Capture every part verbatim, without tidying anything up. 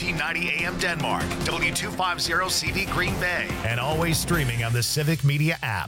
thirteen ninety A M Denmark, W two fifty C V Green Bay, and always streaming on the Civic Media app.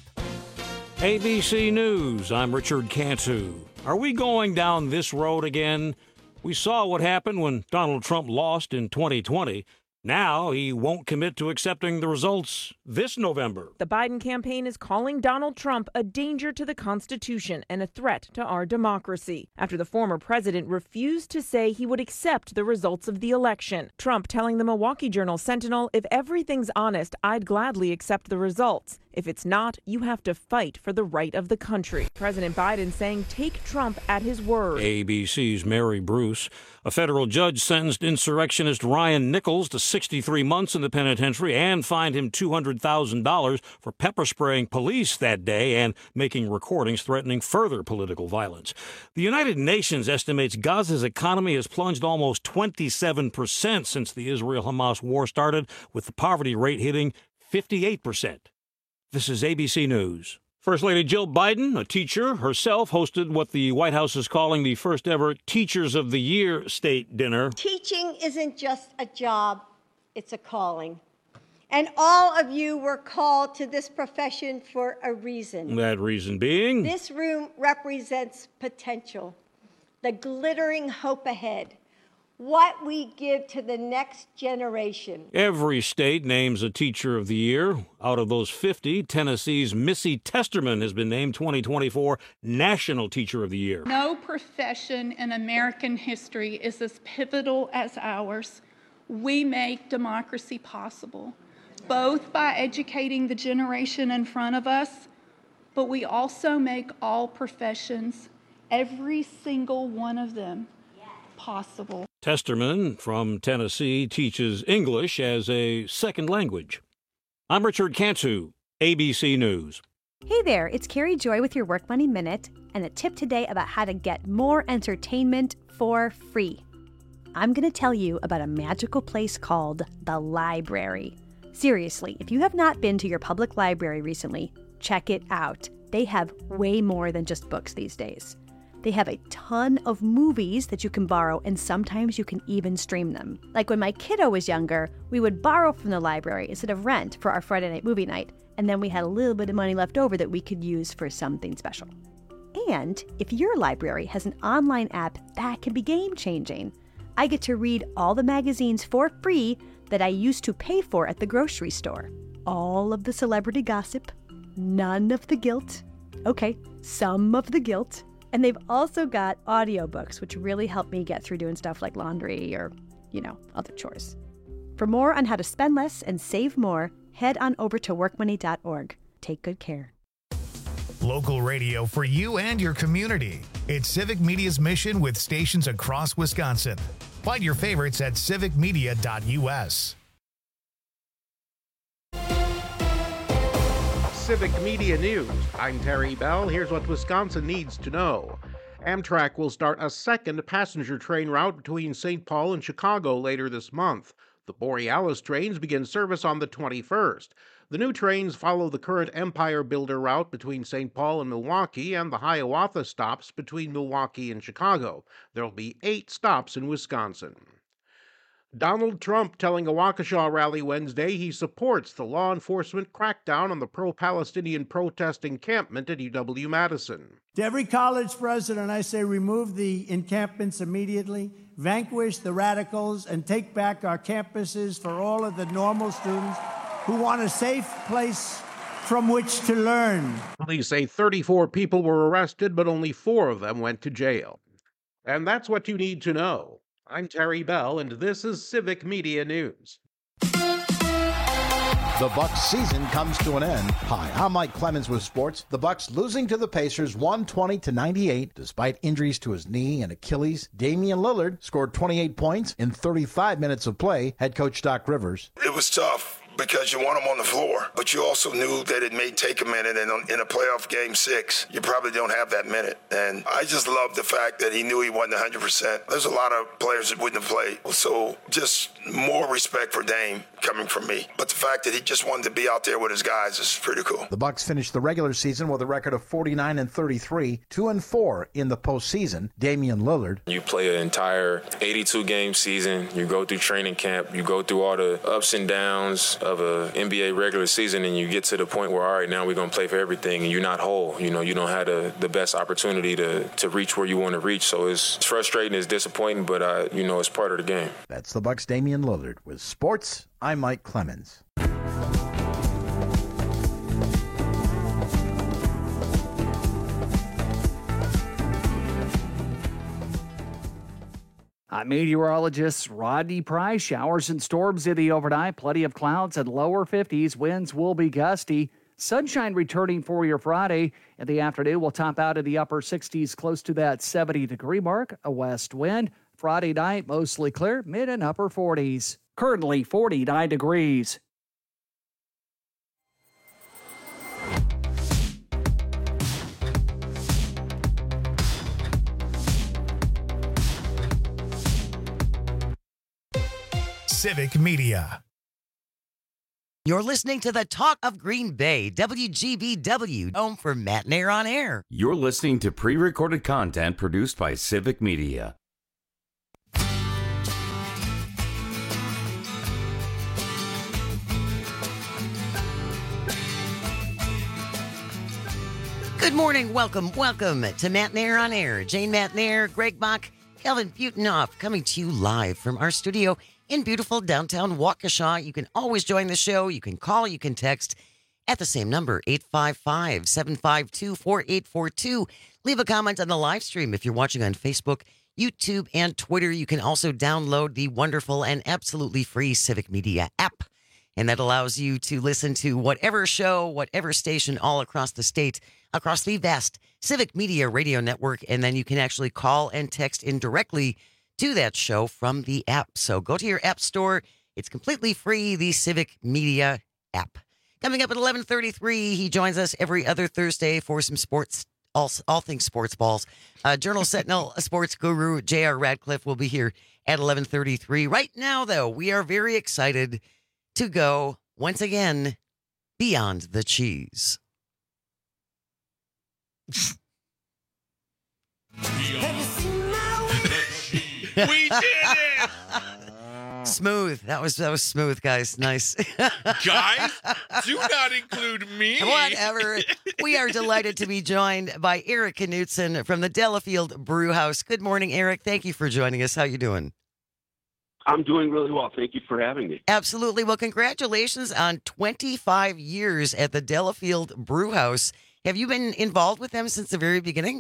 A B C News, I'm Richard Cantu. Are we going down this road again? We saw what happened when Donald Trump lost in twenty twenty. Now he won't commit to accepting the results this November. The Biden campaign is calling Donald Trump a danger to the Constitution and a threat to our democracy after the former president refused to say he would accept the results of the election. Trump telling the Milwaukee Journal Sentinel, "If everything's honest, I'd gladly accept the results. If it's not, you have to fight for the right of the country." President Biden saying take Trump at his word. A B C's Mary Bruce. A federal judge sentenced insurrectionist Ryan Nichols to sixty-three months in the penitentiary and fined him two hundred thousand dollars for pepper spraying police that day and making recordings threatening further political violence. The United Nations estimates Gaza's economy has plunged almost twenty-seven percent since the Israel-Hamas war started, with the poverty rate hitting fifty-eight percent. This is A B C News. First Lady Jill Biden, a teacher herself, hosted what the White House is calling the first ever Teachers of the Year state dinner. Teaching isn't just a job, it's a calling. And all of you were called to this profession for a reason. That reason being? This room represents potential, the glittering hope ahead. What we give to the next generation. Every state names a Teacher of the Year. Out of those fifty, Tennessee's Missy Testerman has been named twenty twenty-four National Teacher of the Year. No profession in American history is as pivotal as ours. We make democracy possible, both by educating the generation in front of us, but we also make all professions, every single one of them, possible. Testerman from Tennessee teaches English as a second language. I'm Richard Cantu, A B C News. Hey there, it's Carrie Joy with your Work Money Minute and a tip today about how to get more entertainment for free. I'm going to tell you about a magical place called the library. Seriously, if you have not been to your public library recently, check it out. They have way more than just books these days. They have a ton of movies that you can borrow, and sometimes you can even stream them. Like when my kiddo was younger, we would borrow from the library instead of rent for our Friday night movie night, and then we had a little bit of money left over that we could use for something special. And if your library has an online app, that can be game-changing. I get to read all the magazines for free that I used to pay for at the grocery store. All of the celebrity gossip, none of the guilt. Okay, some of the guilt. And they've also got audiobooks, which really help me get through doing stuff like laundry or, you know, other chores. For more on how to spend less and save more, head on over to work money dot org. Take good care. Local radio for you and your community. It's Civic Media's mission with stations across Wisconsin. Find your favorites at civic media dot U S. Civic Media News. I'm Terry Bell. Here's what Wisconsin needs to know. Amtrak will start a second passenger train route between Saint Paul and Chicago later this month. The Borealis trains begin service on the twenty-first. The new trains follow the current Empire Builder route between Saint Paul and Milwaukee and the Hiawatha stops between Milwaukee and Chicago. There'll be eight stops in Wisconsin. Donald Trump telling a Waukesha rally Wednesday he supports the law enforcement crackdown on the pro-Palestinian protest encampment at U W-Madison. To every college president, I say remove the encampments immediately, vanquish the radicals, and take back our campuses for all of the normal students who want a safe place from which to learn. Police say thirty-four people were arrested, but only four of them went to jail. And that's what you need to know. I'm Terry Bell, and this is Civic Media News. The Bucks season comes to an end. Hi, I'm Mike Clemens with sports. The Bucks losing to the Pacers one twenty to ninety-eight. Despite injuries to his knee and Achilles, Damian Lillard scored twenty-eight points in thirty-five minutes of play. Head coach Doc Rivers. It was tough because you want him on the floor, but you also knew that it may take a minute, and in a playoff game six, you probably don't have that minute. And I just love the fact that he knew he wasn't one hundred percent. There's a lot of players that wouldn't have played, so just more respect for Dame, coming from me. But the fact that he just wanted to be out there with his guys is pretty cool. The Bucks finished the regular season with a record of forty-nine and thirty-three, two and four in the postseason. Damian Lillard. You play an entire eighty-two game season. You go through training camp. You go through all the ups and downs of a N B A regular season, and you get to the point where, all right, now we're going to play for everything, and you're not whole. You know, you don't have the, the best opportunity to, to reach where you want to reach. So it's, it's frustrating, it's disappointing, but, uh, you know, it's part of the game. That's the Bucks' Damian Lillard. With sports, I'm Mike Clemens. I'm meteorologist Rodney Price. Showers and storms in the overnight. Plenty of clouds and lower fifties. Winds will be gusty. Sunshine returning for your Friday. In the afternoon, we'll top out in the upper sixties, close to that seventy degree mark. A west wind. Friday night, mostly clear, mid and upper forties. Currently forty-nine degrees. Civic Media. You're listening to the Talk of Green Bay, W G B W, home for Matt Nair on Air. You're listening to pre-recorded content produced by Civic Media. Good morning, welcome, welcome to Matt Nair on Air. Jane Matt Nair, Greg Bach, Kelvin Butenoff, coming to you live from our studio in beautiful downtown Waukesha. You can always join the show. You can call, you can text at the same number, eight five five, seven five two, four eight four two. Leave a comment on the live stream if you're watching on Facebook, YouTube, and Twitter. You can also download the wonderful and absolutely free Civic Media app. And that allows you to listen to whatever show, whatever station all across the state, across the vast Civic Media radio network. And then you can actually call and text in directly to that show from the app. So go to your app store. It's completely free, the Civic Media app. Coming up at eleven thirty-three, he joins us every other Thursday for some sports, all, all things sports balls. Uh, Journal Sentinel sports guru J R Radcliffe will be here at eleven thirty-three. Right now, though, we are very excited to go, once again, beyond the cheese. We did it! Smooth. That was that was smooth, guys. Nice. Guys, do not include me. Whatever. We are delighted to be joined by Eric Knutson from the Delafield Brew House. Good morning, Eric. Thank you for joining us. How you doing? I'm doing really well. Thank you for having me. Absolutely. Well, congratulations on twenty-five years at the Delafield Brew House. Have you been involved with them since the very beginning?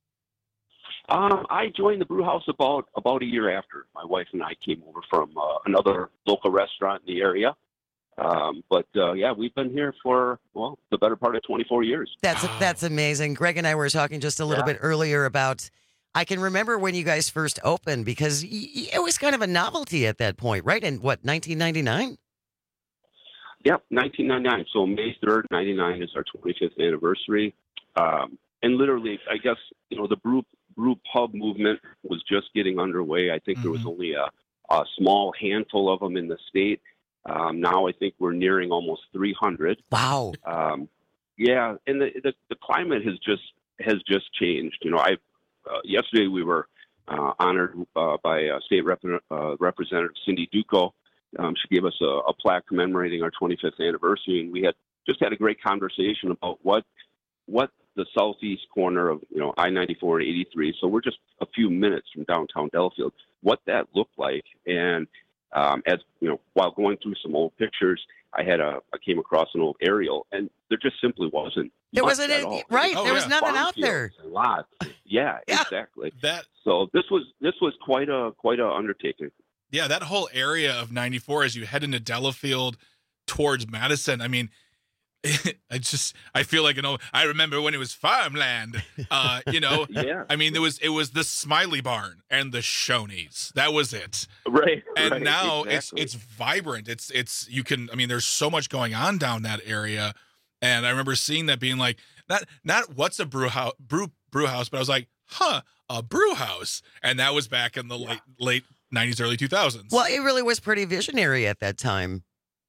Um, I joined the brew house about about a year after. My wife and I came over from uh, another local restaurant in the area. Um, but, uh, yeah, we've been here for, well, the better part of twenty-four years. That's that's amazing. Greg and I were talking just a little yeah. bit earlier about, I can remember when you guys first opened because y- y- it was kind of a novelty at that point, right? In, what, nineteen ninety-nine? Yep, nineteen ninety-nine. So May third, ninety-nine is our twenty-fifth anniversary. Um, and literally, I guess, you know, the brew brew pub movement was just getting underway. I think mm-hmm. there was only a, a small handful of them in the state. Um, now I think we're nearing almost three hundred. Wow. Um, yeah, and the, the the climate has just has just changed. You know, I uh, yesterday we were uh, honored uh, by uh, State Rep- uh, Representative Cindy Duco. Um, she gave us a, a plaque commemorating our twenty-fifth anniversary, and we had just had a great conversation about what what the southeast corner of, you know, I ninety-four and eighty-three. So we're just a few minutes from downtown Delafield, what that looked like. And um, as you know, while going through some old pictures, I had a, I came across an old aerial, and there just simply wasn't. There wasn't any, right. Oh, there was yeah. nothing Farm out there. A lot. Yeah, yeah, exactly. That. So this was, this was quite a, quite a undertaking. Yeah. That whole area of ninety-four, as you head into Delafield towards Madison, I mean, I just, I feel like, you know, I remember when it was farmland, uh, you know, yeah. I mean, there was, it was the Smiley Barn and the Shoney's. That was it. Right. And right, now exactly. it's, it's vibrant. It's, it's, you can, I mean, there's so much going on down that area. And I remember seeing that being like, not, not what's a brew house, brew, brew house, but I was like, huh, a brew house. And that was back in the yeah. late, late nineties, early two thousands. Well, it really was pretty visionary at that time.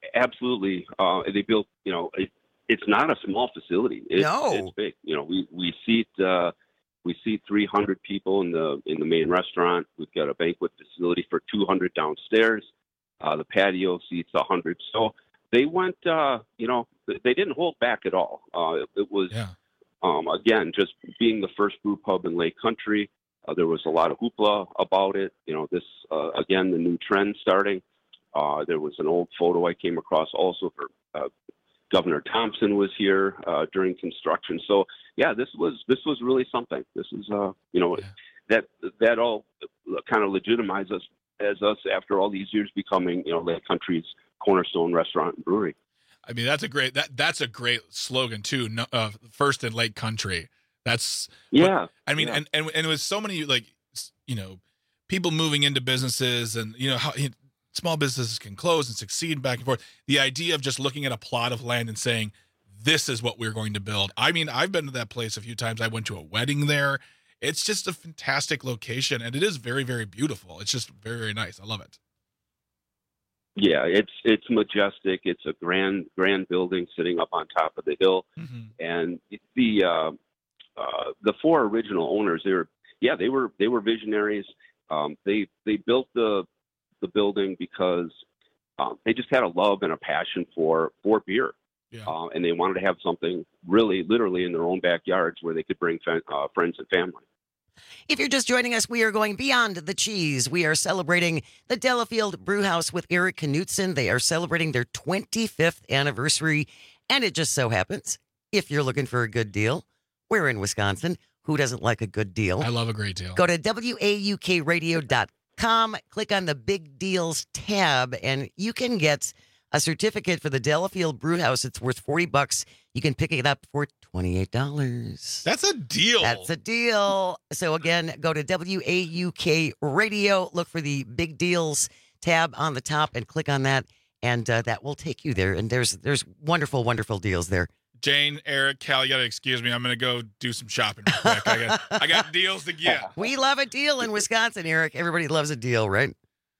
absolutely. Uh, they built, you know, it, it's not a small facility. It's, No. it's big. You know, we we seat uh, we seat three hundred people in the in the main restaurant. We've got a banquet facility for two hundred downstairs. Uh, the patio seats one hundred. So they went, uh, you know, they didn't hold back at all. Uh, it was, Yeah. um, again, just being the first brew pub in Lake Country. Uh, there was a lot of hoopla about it. You know, this, uh, again, the new trend starting. Uh, there was an old photo I came across also for uh, Governor Thompson was here uh, during construction. So, yeah, this was this was really something. This is, uh, you know, that that all kind of legitimizes us as us after all these years becoming, you know, Lake Country's cornerstone restaurant and brewery. I mean, that's a great that that's a great slogan too. No, uh, first in Lake Country. That's yeah. What, I mean, yeah. and and and with so many like you know people moving into businesses and you know how you know, small businesses can close and succeed back and forth. The idea of just looking at a plot of land and saying, "This is what we're going to build." I mean, I've been to that place a few times. I went to a wedding there. It's just a fantastic location, and it is very, very beautiful. It's just very, very nice. I love it. Yeah, it's it's majestic. It's a grand grand building sitting up on top of the hill, mm-hmm. and the uh, uh, the four original owners, they were yeah they were they were visionaries. Um, they they built the the building because um, they just had a love and a passion for for beer, yeah. uh, and they wanted to have something really literally in their own backyards where they could bring fa- uh, friends and family. If you're just joining us, we are going beyond the cheese. We are celebrating the Delafield Brewhouse with Eric Knutson. They are celebrating their twenty-fifth anniversary. And it just so happens, if you're looking for a good deal, we're in Wisconsin. Who doesn't like a good deal? I love a great deal. Go to W A U K radio dot com, click on the Big Deals tab, and you can get a certificate for the Delafield Brewhouse. It's worth forty bucks. You can pick it up for twenty-eight dollars. That's a deal. That's a deal. So again, go to W A U K Radio, look for the Big Deals tab on the top and click on that, and uh, that will take you there. And there's there's wonderful, wonderful deals there. Jane, Eric, Cal, you got to excuse me. I'm going to go do some shopping real quick. I got, I got deals to get. We love a deal in Wisconsin, Eric. Everybody loves a deal, right?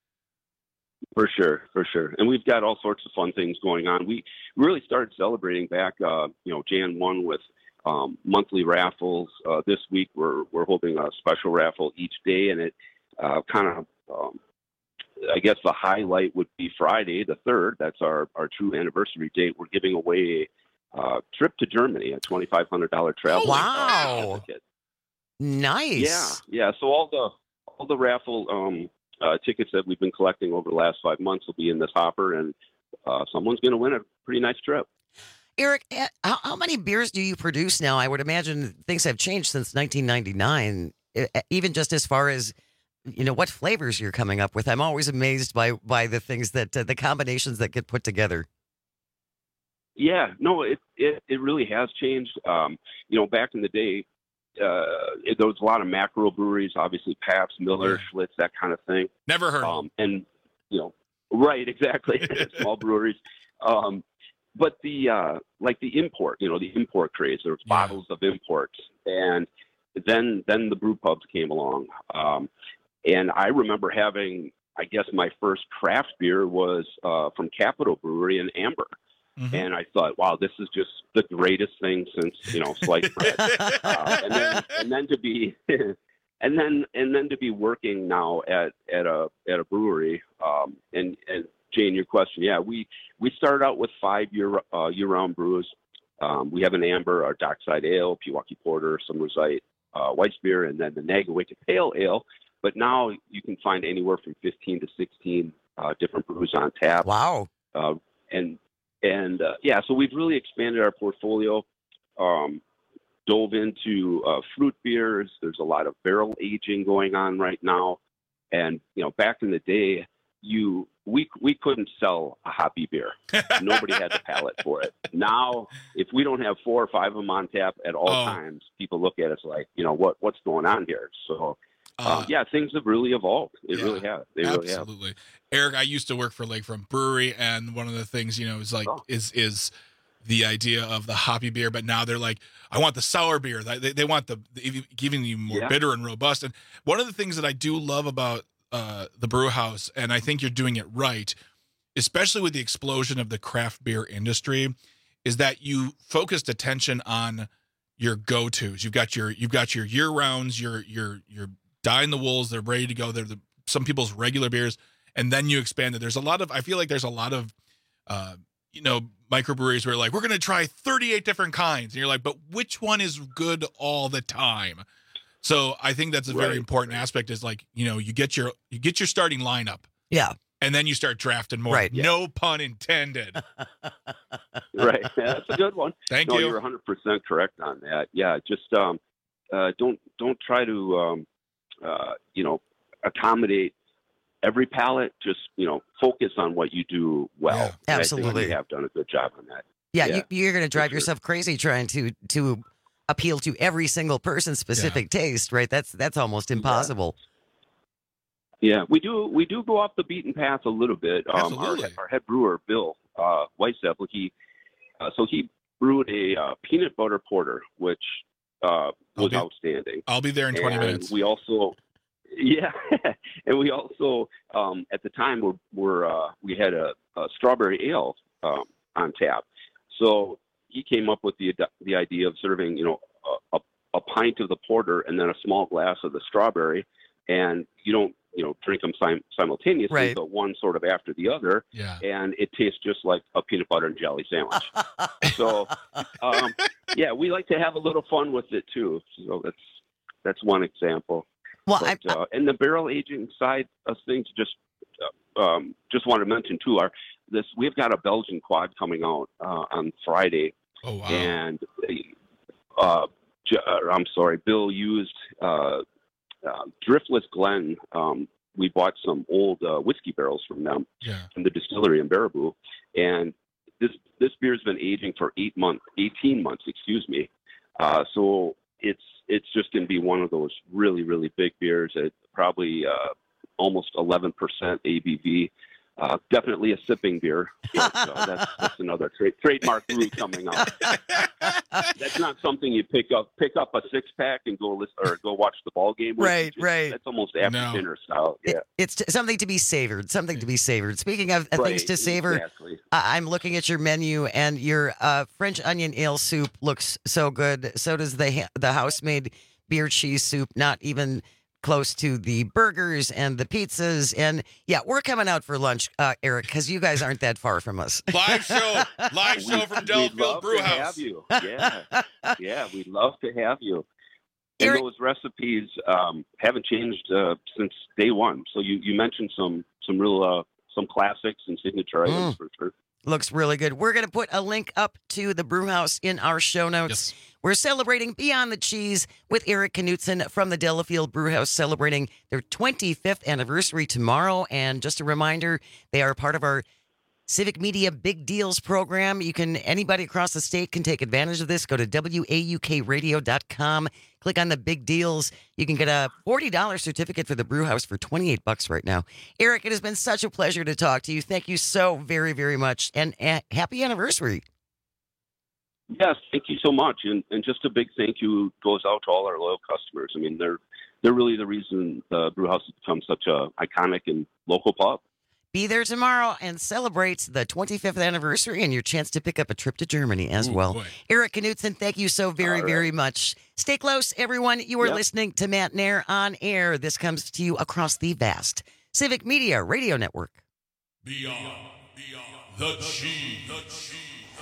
For sure, for sure. And we've got all sorts of fun things going on. We really started celebrating back, uh, you know, January first with um, monthly raffles. Uh, this week we're we're holding a special raffle each day, and it uh, kind of, um, I guess the highlight would be Friday the third. That's our, our true anniversary date. We're giving away a uh, trip to Germany, a twenty-five hundred dollars travel. Wow. ticket. Nice. Yeah, yeah. So all the all the raffle um, uh, tickets that we've been collecting over the last five months will be in this hopper, and uh, someone's going to win a pretty nice trip. Eric, how, how many beers do you produce now? I would imagine things have changed since nineteen ninety-nine, even just as far as, you know, what flavors you're coming up with. I'm always amazed by, by the things that, uh, the combinations that get put together. Yeah, no, it, it, it really has changed. Um, you know, back in the day, uh, it, there was a lot of macro breweries, obviously Pabst, Miller, yeah. Schlitz, that kind of thing. Never heard um, of them. And, you know, right, exactly, small breweries. Um, but the, uh, like the import, you know, the import craze, there was yeah. bottles of imports. And then, then the brew pubs came along. Um, and I remember having, I guess my first craft beer was uh, from Capital Brewery in Amber. Mm-hmm. And I thought, wow, this is just the greatest thing since, you know, sliced bread. uh, and then, and then to be, and then, and then to be working now at, at a, at a brewery. Um, and, and Jane, your question, yeah, we, we started out with five year, uh, year round brews. Um, we have an amber, our Dockside Ale, Pewaukee Porter, Summersite, uh, Weissbier, and then the Nagawicket Pale Ale. But now you can find anywhere from fifteen to sixteen uh, different brews on tap. Wow. Uh, and, And, uh, yeah, so we've really expanded our portfolio, um, dove into uh, fruit beers. There's a lot of barrel aging going on right now. And, you know, back in the day, you we we couldn't sell a hoppy beer. Nobody had the palate for it. Now, if we don't have four or five of them on tap at all oh. times, people look at us like, you know, what what's going on here? So, uh, um, yeah, things have really evolved. They yeah, really have. They absolutely. really have. Eric, I used to work for Lakefront Brewery, and one of the things, you know, is like oh. is is the idea of the hoppy beer, but now they're like, I want the sour beer. They they want the, the giving you more yeah. bitter and robust. And one of the things that I do love about uh, the brew house, and I think you're doing it right, especially with the explosion of the craft beer industry, is that you focused attention on your go-tos. You've got your you've got your year rounds, your your your die in the wools. They're ready to go. They're the, some people's regular beers, and then you expand it. There's a lot of I feel like there's a lot of uh, you know microbreweries where like we're gonna try thirty-eight different kinds, and you're like, but which one is good all the time? So I think that's a very right. important aspect. Is like you know you get your you get your starting lineup. Yeah. And then you start drafting more. Right. No pun intended. Right. Yeah, that's a good one. Thank no, you. You're one hundred percent correct on that. Yeah. Just um, uh, don't don't try to um, uh, you know accommodate every palate. Just you know focus on what you do well. Yeah. And I Absolutely. think you have done a good job on that. Yeah, Yeah, you, you're going to drive sure. yourself crazy trying to to appeal to every single person's specific taste, right? That's that's almost impossible. Yeah, we do we do go off the beaten path a little bit. Um, our, Absolutely. our head brewer, Bill uh, Weissepple, he uh, so he brewed a uh, peanut butter porter, which uh, was be- outstanding. I'll be there in twenty And minutes. We also, yeah, and we also um, at the time were, were uh, we had a, a strawberry ale um, on tap. So he came up with the the idea of serving, you know, a, a, a pint of the porter and then a small glass of the strawberry, and you don't, you know, drink them sim- simultaneously, Right. but one sort of after the other, Yeah. and it tastes just like a peanut butter and jelly sandwich. So, um, yeah, we like to have a little fun with it too. So that's that's one example. Well, But, I, uh, and the barrel aging side of things, just uh, um, just want to mention too, our this we've got a Belgian quad coming out uh, on Friday, Oh wow. and uh, J- uh, I'm sorry, Bill used uh, uh, Driftless Glen. Um, we bought some old uh, whiskey barrels from them Yeah. from the distillery in Baraboo, and this this beer's been aging for eight months, eighteen months, excuse me. Uh, so it's it's just going to be one of those really really big beers at probably uh, almost eleven percent A B V. Uh, definitely a sipping beer. But, uh, that's, that's another tra- trademark brew coming out. That's not something you pick up pick up a six pack and go listen or go watch the ball game with. Right, You just- right. That's almost after No. dinner style. Yeah, it- it's t- something to be savored. Something to be savored. Speaking of uh, things Right, to savor, Exactly. I- I'm looking at your menu, and your uh, French onion ale soup looks so good. So does the ha- the house-made beer cheese soup. Not even close to the burgers and the pizzas. And yeah, we're coming out for lunch, uh, Eric, because you guys aren't that far from us. Live show, live show from We'd Delafield love Brew to House. have you. Yeah, yeah, we'd love to have you. And Eric- those recipes um, haven't changed uh, since day one. So you, you mentioned some some real uh, some classics and signature items Mm. for sure. Looks really good. We're going to put a link up to the brew house in our show notes. Yes. We're celebrating Beyond the Cheese with Eric Knutson from the Delafield Brew House, celebrating their twenty-fifth anniversary tomorrow. And just a reminder, they are part of our Civic Media Big Deals program. You can, anybody across the state can take advantage of this. Go to W A U K radio dot com. Click on the big deals. You can get a forty dollars certificate for the brew house for twenty-eight bucks right now. Eric, it has been such a pleasure to talk to you. Thank you so very, very much. And uh, happy anniversary. Yes, thank you so much, and and just a big thank you goes out to all our loyal customers. I mean, they're they're really the reason the brew house has become such a iconic and local pub. Be there tomorrow and celebrate the twenty-fifth anniversary and your chance to pick up a trip to Germany as Ooh, well. boy. Eric Knutson, thank you so very, All right. very much. Stay close, everyone. You are Yep. listening to Matt Nair on air. This comes to you across the vast Civic Media Radio Network. Beyond, beyond the cheese. The cheese.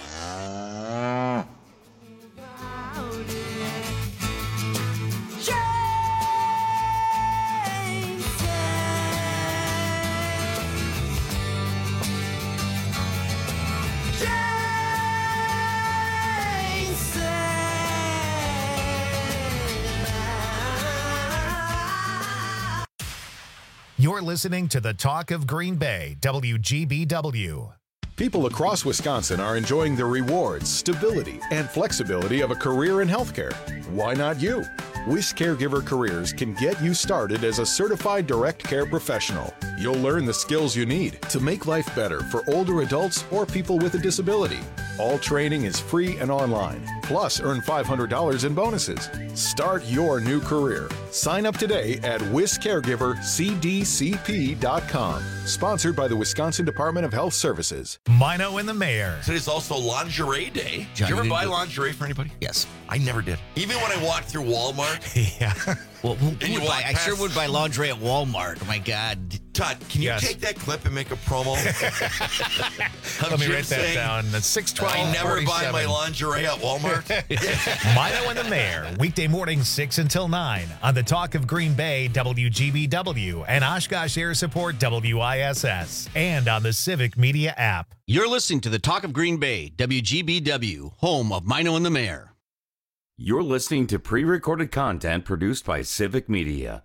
You're listening to the Talk of Green Bay, W G B W. People across Wisconsin are enjoying the rewards, stability, and flexibility of a career in healthcare. Why not you? Wish Caregiver Careers can get you started as a certified direct care professional. You'll learn the skills you need to make life better for older adults or people with a disability. All training is free and online. Plus, earn five hundred dollars in bonuses. Start your new career. Sign up today at wis caregiver c d c p dot com. Sponsored by the Wisconsin Department of Health Services. Mino and the Mayor. Today's also lingerie day. John, did you ever you buy didn't- lingerie for anybody? Yes. I never did. Even when I walked through Walmart. Yeah. Well, who, And who you would buy, walk I sure past- would buy lingerie at Walmart. Oh, my God. Todd, can you Yes. take that clip and make a promo? Let me Jim write that saying, down. That's six twelve. I never buy my lingerie at Walmart. Mino and the Mayor, weekday mornings six until nine on the Talk of Green Bay, W G B W, and Oshkosh Air Support, W I S S, and on the Civic Media app. You're listening to the Talk of Green Bay, W G B W, home of Mino and the Mayor. You're listening to pre-recorded content produced by Civic Media.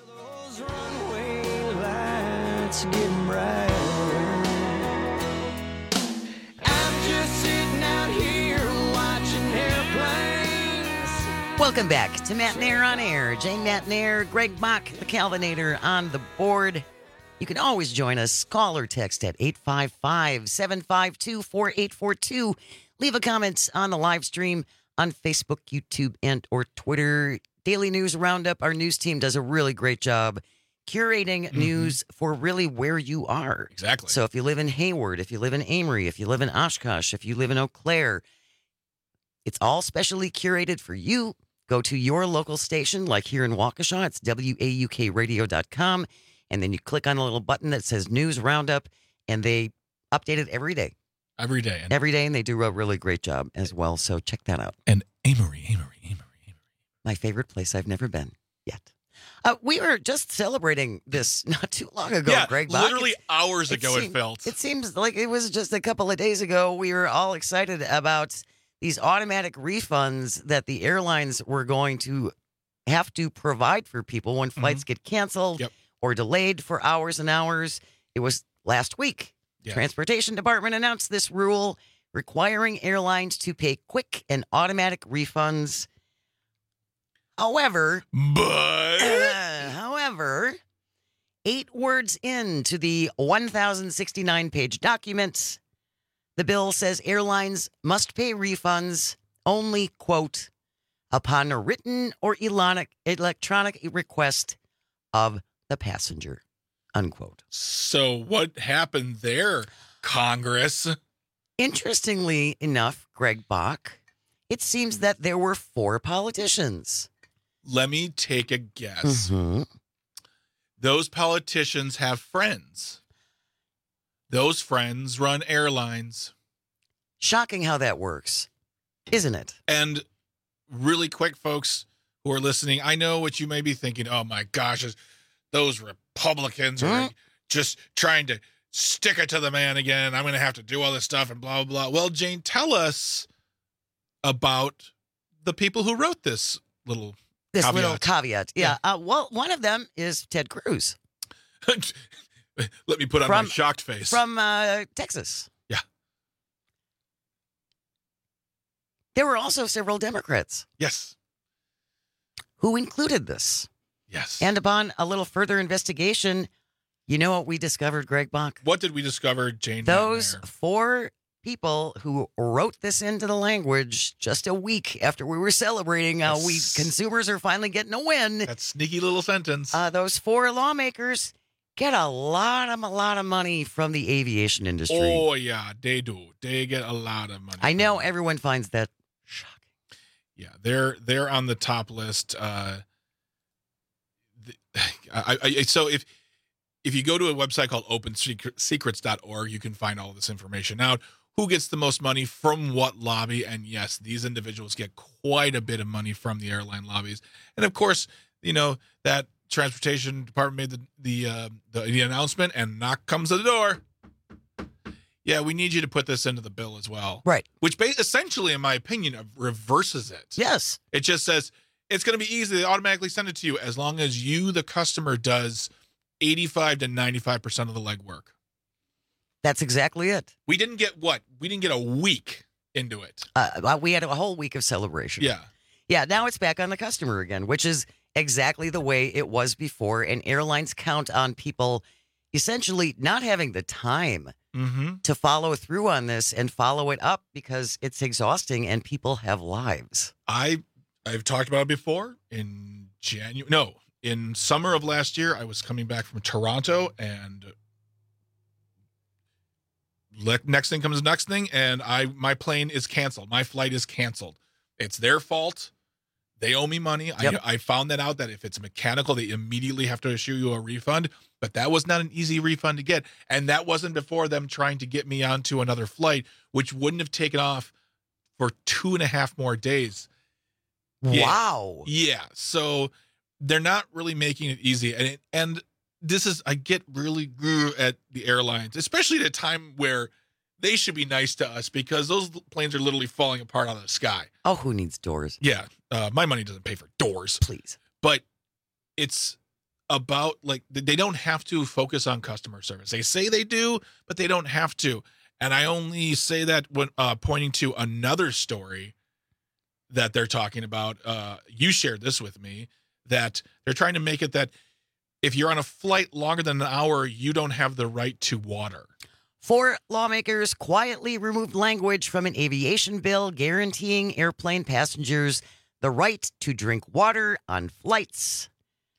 Lights getting brighter. I'm just sitting out here watching airplanes. Welcome back to Matt Nair on Air. Jane Matt Nair, Greg Bach, the Calvinator on the board. You can always join us. Call or text at eight five five, seven five two, four eight four two. Leave a comment on the live stream on Facebook, YouTube, and or Twitter. Daily News Roundup, our news team does a really great job curating Mm-hmm. news for really where you are. Exactly. So if you live in Hayward, if you live in Amory, if you live in Oshkosh, if you live in Eau Claire, it's all specially curated for you. Go to your local station, like here in Waukesha, it's W A U K radio dot com, and then you click on a little button that says News Roundup, and they update it every day. Every day. And, Every day, and they do a really great job as well, so check that out. and Amory, Amory, Amory. My favorite place I've never been yet. Uh, we were just celebrating this not too long ago, Yeah, Greg. Bach. literally It's- hours ago it seem- felt. It seems like it was just a couple of days ago. We were all excited about these automatic refunds that the airlines were going to have to provide for people when flights get canceled Yep. or delayed for hours and hours. It was last week. Yeah. Transportation Department announced this rule requiring airlines to pay quick and automatic refunds. However, But uh, however, eight words into the one thousand sixty-nine page document, the bill says airlines must pay refunds only, quote, upon a written or elonic, electronic request of the passenger, unquote. so what happened there, Congress? Interestingly enough, Greg Bach, it seems that there were four politicians. Let me take a guess. Mhm. Those politicians have friends. Those friends run airlines. Shocking how that works, isn't it? And really quick, folks who are listening, I know what you may be thinking. Oh my gosh, is- those Republicans are Huh? just trying to stick it to the man again. I'm going to have to do all this stuff and blah, blah, blah. Well, Jane, tell us about the people who wrote this little This caveat. little caveat. Yeah. Uh, well, one of them is Ted Cruz Let me put on From- my shocked face. from uh, Texas. Yeah. There were also several Democrats Yes. who included this. Yes. And upon a little further investigation, you know what we discovered, Greg Bach? What did we discover, Jane? Those McNair? four people who wrote this into the language just a week after we were celebrating how we Yes. consumers are finally getting a win. That sneaky little sentence. Uh, those four lawmakers get a lot of a lot of money from the aviation industry. Oh, yeah, they do. They get a lot of money. I know everyone finds that Yeah, they're they're on the top list. Uh, the, I, I, so if if you go to a website called open secrets dot org, you can find all this information out. Who gets the most money from what lobby? And yes, these individuals get quite a bit of money from the airline lobbies. And of course, you know that transportation department made the the uh, the, the announcement, and knock comes to the door. Yeah, we need you to put this into the bill as well. Right. Which ba- essentially, in my opinion, reverses it. Yes. It just says it's going to be easy. They automatically send it to you as long as you, the customer, does eighty-five to ninety-five percent of the legwork. That's exactly it. We didn't get what? We didn't get a week into it. Uh, we had a whole week of celebration. Yeah. Yeah, now it's back on the customer again, which is exactly the way it was before. And airlines count on people essentially not having the time Mm-hmm. to follow through on this and follow it up because it's exhausting and people have lives. I I've talked about it before. In January, no, in summer of last year, I was coming back from Toronto, and le- next thing comes the next thing, and I my plane is canceled. My flight is canceled. It's their fault. They owe me money. Yep. I, I found that out that if it's mechanical, they immediately have to issue you a refund. But that was not an easy refund to get. And that wasn't before them trying to get me onto another flight, which wouldn't have taken off for two and a half more days. Yeah. Wow. Yeah. So they're not really making it easy. And, it, and this is, I get really at the airlines, especially at a time where they should be nice to us because those planes are literally falling apart out of the sky. Oh, who needs doors? Yeah. Uh, my money doesn't pay for doors. Please. But it's about, like, they don't have to focus on customer service. They say they do, but they don't have to. And I only say that when uh, pointing to another story that they're talking about. Uh, you shared this with me, that they're trying to make it that if you're on a flight longer than an hour, you don't have the right to water. Four lawmakers quietly removed language from an aviation bill guaranteeing airplane passengers the right to drink water on flights.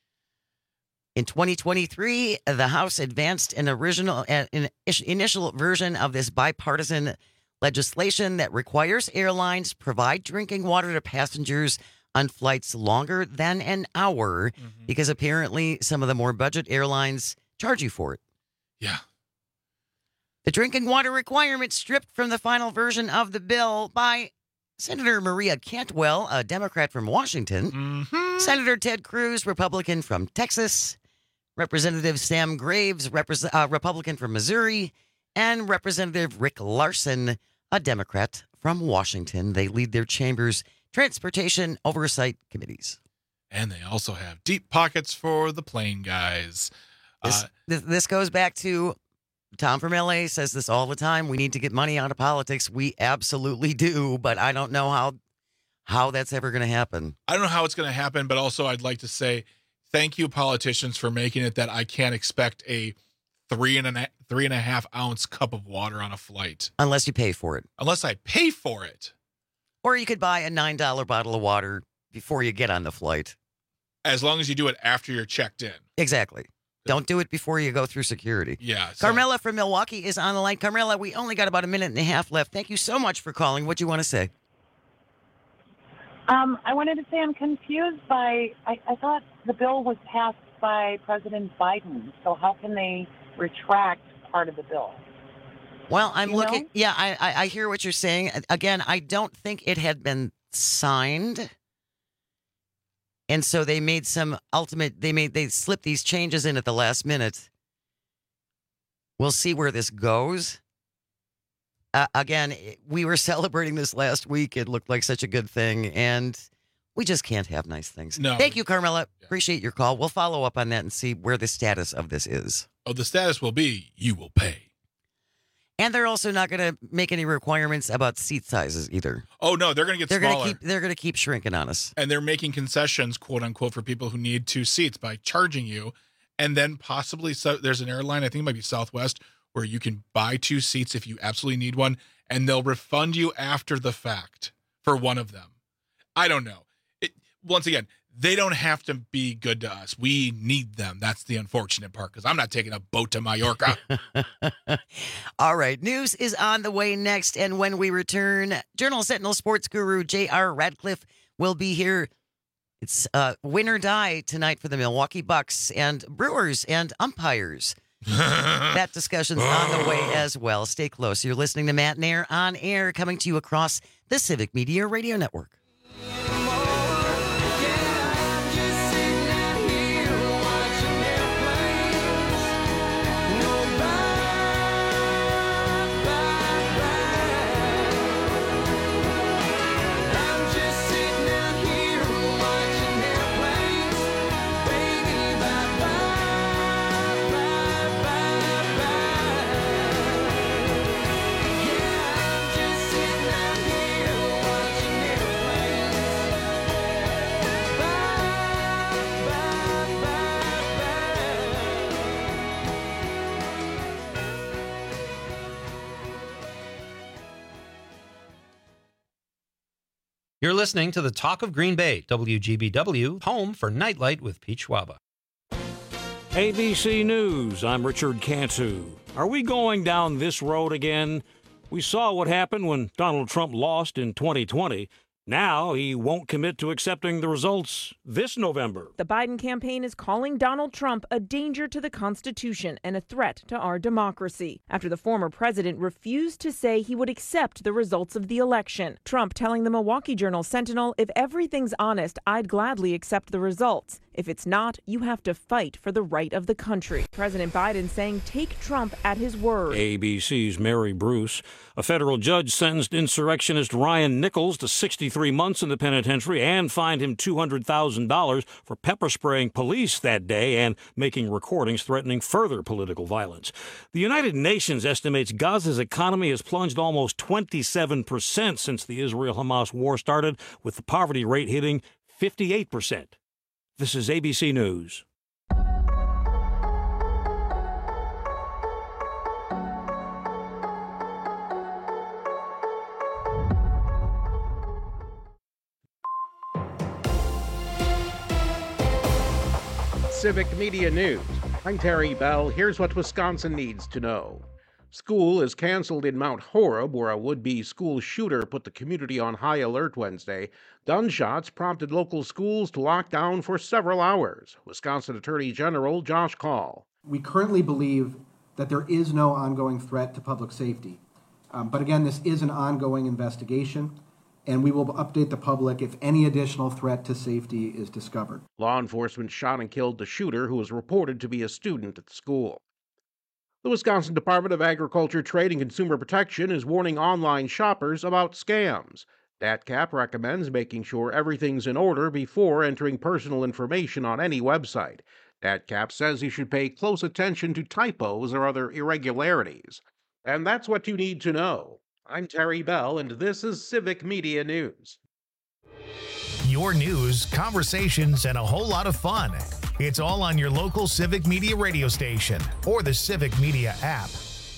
In twenty twenty-three, the House advanced an original, an initial version of this bipartisan legislation that requires airlines provide drinking water to passengers on flights longer than an hour, mm-hmm. because apparently some of the more budget airlines charge you for it. Yeah. The drinking water requirement stripped from the final version of the bill by Senator Maria Cantwell, a Democrat from Washington, mm-hmm. Senator Ted Cruz, Republican from Texas, Representative Sam Graves, Repres- uh, Republican from Missouri, and Representative Rick Larson, a Democrat from Washington. They lead their chamber's transportation oversight committees. And they also have deep pockets for the plane guys. This, uh, this, this goes back to Tom from L A says this all the time. We need to get money out of politics. We absolutely do, but I don't know how how that's ever going to happen. I don't know how it's going to happen, but also I'd like to say thank you, politicians, for making it that I can't expect a three and a three and a half ounce cup of water on a flight unless you pay for it. Unless I pay for it, or you could buy a nine dollar bottle of water before you get on the flight. As long as you do it after you're checked in. Exactly. Don't do it before you go through security. Yeah. So. Carmela from Milwaukee is on the line. Carmela, we only got about a minute and a half left. Thank you so much for calling. What do you want to say? Um, I wanted to say I'm confused by, I, I thought the bill was passed by President Biden. So how can they retract part of the bill? Well, I'm you looking. know? Yeah, I, I, I hear what you're saying. Again, I don't think it had been signed. And so they made some ultimate, they made, they slipped these changes in at the last minute. We'll see where this goes. Uh, again, we were celebrating this last week. It looked like such a good thing. And we just can't have nice things. No. Thank you, Carmela. Yeah. Appreciate your call. We'll follow up on that and see where the status of this is. Oh, the status will be you will pay. And they're also not going to make any requirements about seat sizes either. Oh no, they're going to get they're smaller. Gonna keep, they're going to keep shrinking on us. And they're making concessions, quote unquote, for people who need two seats by charging you. And then possibly, so there's an airline, I think it might be Southwest, where you can buy two seats if you absolutely need one, and they'll refund you after the fact for one of them. I don't know. It, once again, they don't have to be good to us. We need them. That's the unfortunate part, because I'm not taking a boat to Mallorca. All right. News is on the way next. And when we return, Journal Sentinel sports guru J R Radcliffe will be here. It's uh, win or die tonight for the Milwaukee Bucks and Brewers and umpires. That discussion's on the way as well. Stay close. You're listening to Matt Nair on air, coming to you across the Civic Media Radio Network. You're listening to the Talk of Green Bay, W G B W, home for Nightlight with Pete Schwaba. A B C News, I'm Richard Cantu. Are we going down this road again? We saw what happened when Donald Trump lost in twenty twenty. Now he won't commit to accepting the results this November. The Biden campaign is calling Donald Trump a danger to the Constitution and a threat to our democracy after the former president refused to say he would accept the results of the election. Trump telling the Milwaukee Journal Sentinel, "If everything's honest, I'd gladly accept the results. If it's not, you have to fight for the right of the country." President Biden saying take Trump at his word. A B C's Mary Bruce. A federal judge sentenced insurrectionist Ryan Nichols to sixty-three months in the penitentiary and fined him two hundred thousand dollars for pepper spraying police that day and making recordings threatening further political violence. The United Nations estimates Gaza's economy has plunged almost twenty-seven percent since the Israel-Hamas war started, with the poverty rate hitting fifty-eight percent. This is A B C News. Civic Media News. I'm Terry Bell. Here's what Wisconsin needs to know. School is canceled in Mount Horeb, where a would-be school shooter put the community on high alert Wednesday. Gunshots prompted local schools to lock down for several hours. Wisconsin Attorney General Josh Kaul. We currently believe that there is no ongoing threat to public safety. Um, but again, this is an ongoing investigation, and we will update the public if any additional threat to safety is discovered. Law enforcement shot and killed the shooter, who was reported to be a student at the school. The Wisconsin Department of Agriculture, Trade, and Consumer Protection is warning online shoppers about scams. D A T C A P recommends making sure everything's in order before entering personal information on any website. D A T C A P says you should pay close attention to typos or other irregularities. And that's what you need to know. I'm Terry Bell, and this is Civic Media News. Your news, conversations, and a whole lot of fun. It's all on your local Civic Media radio station or the Civic Media app.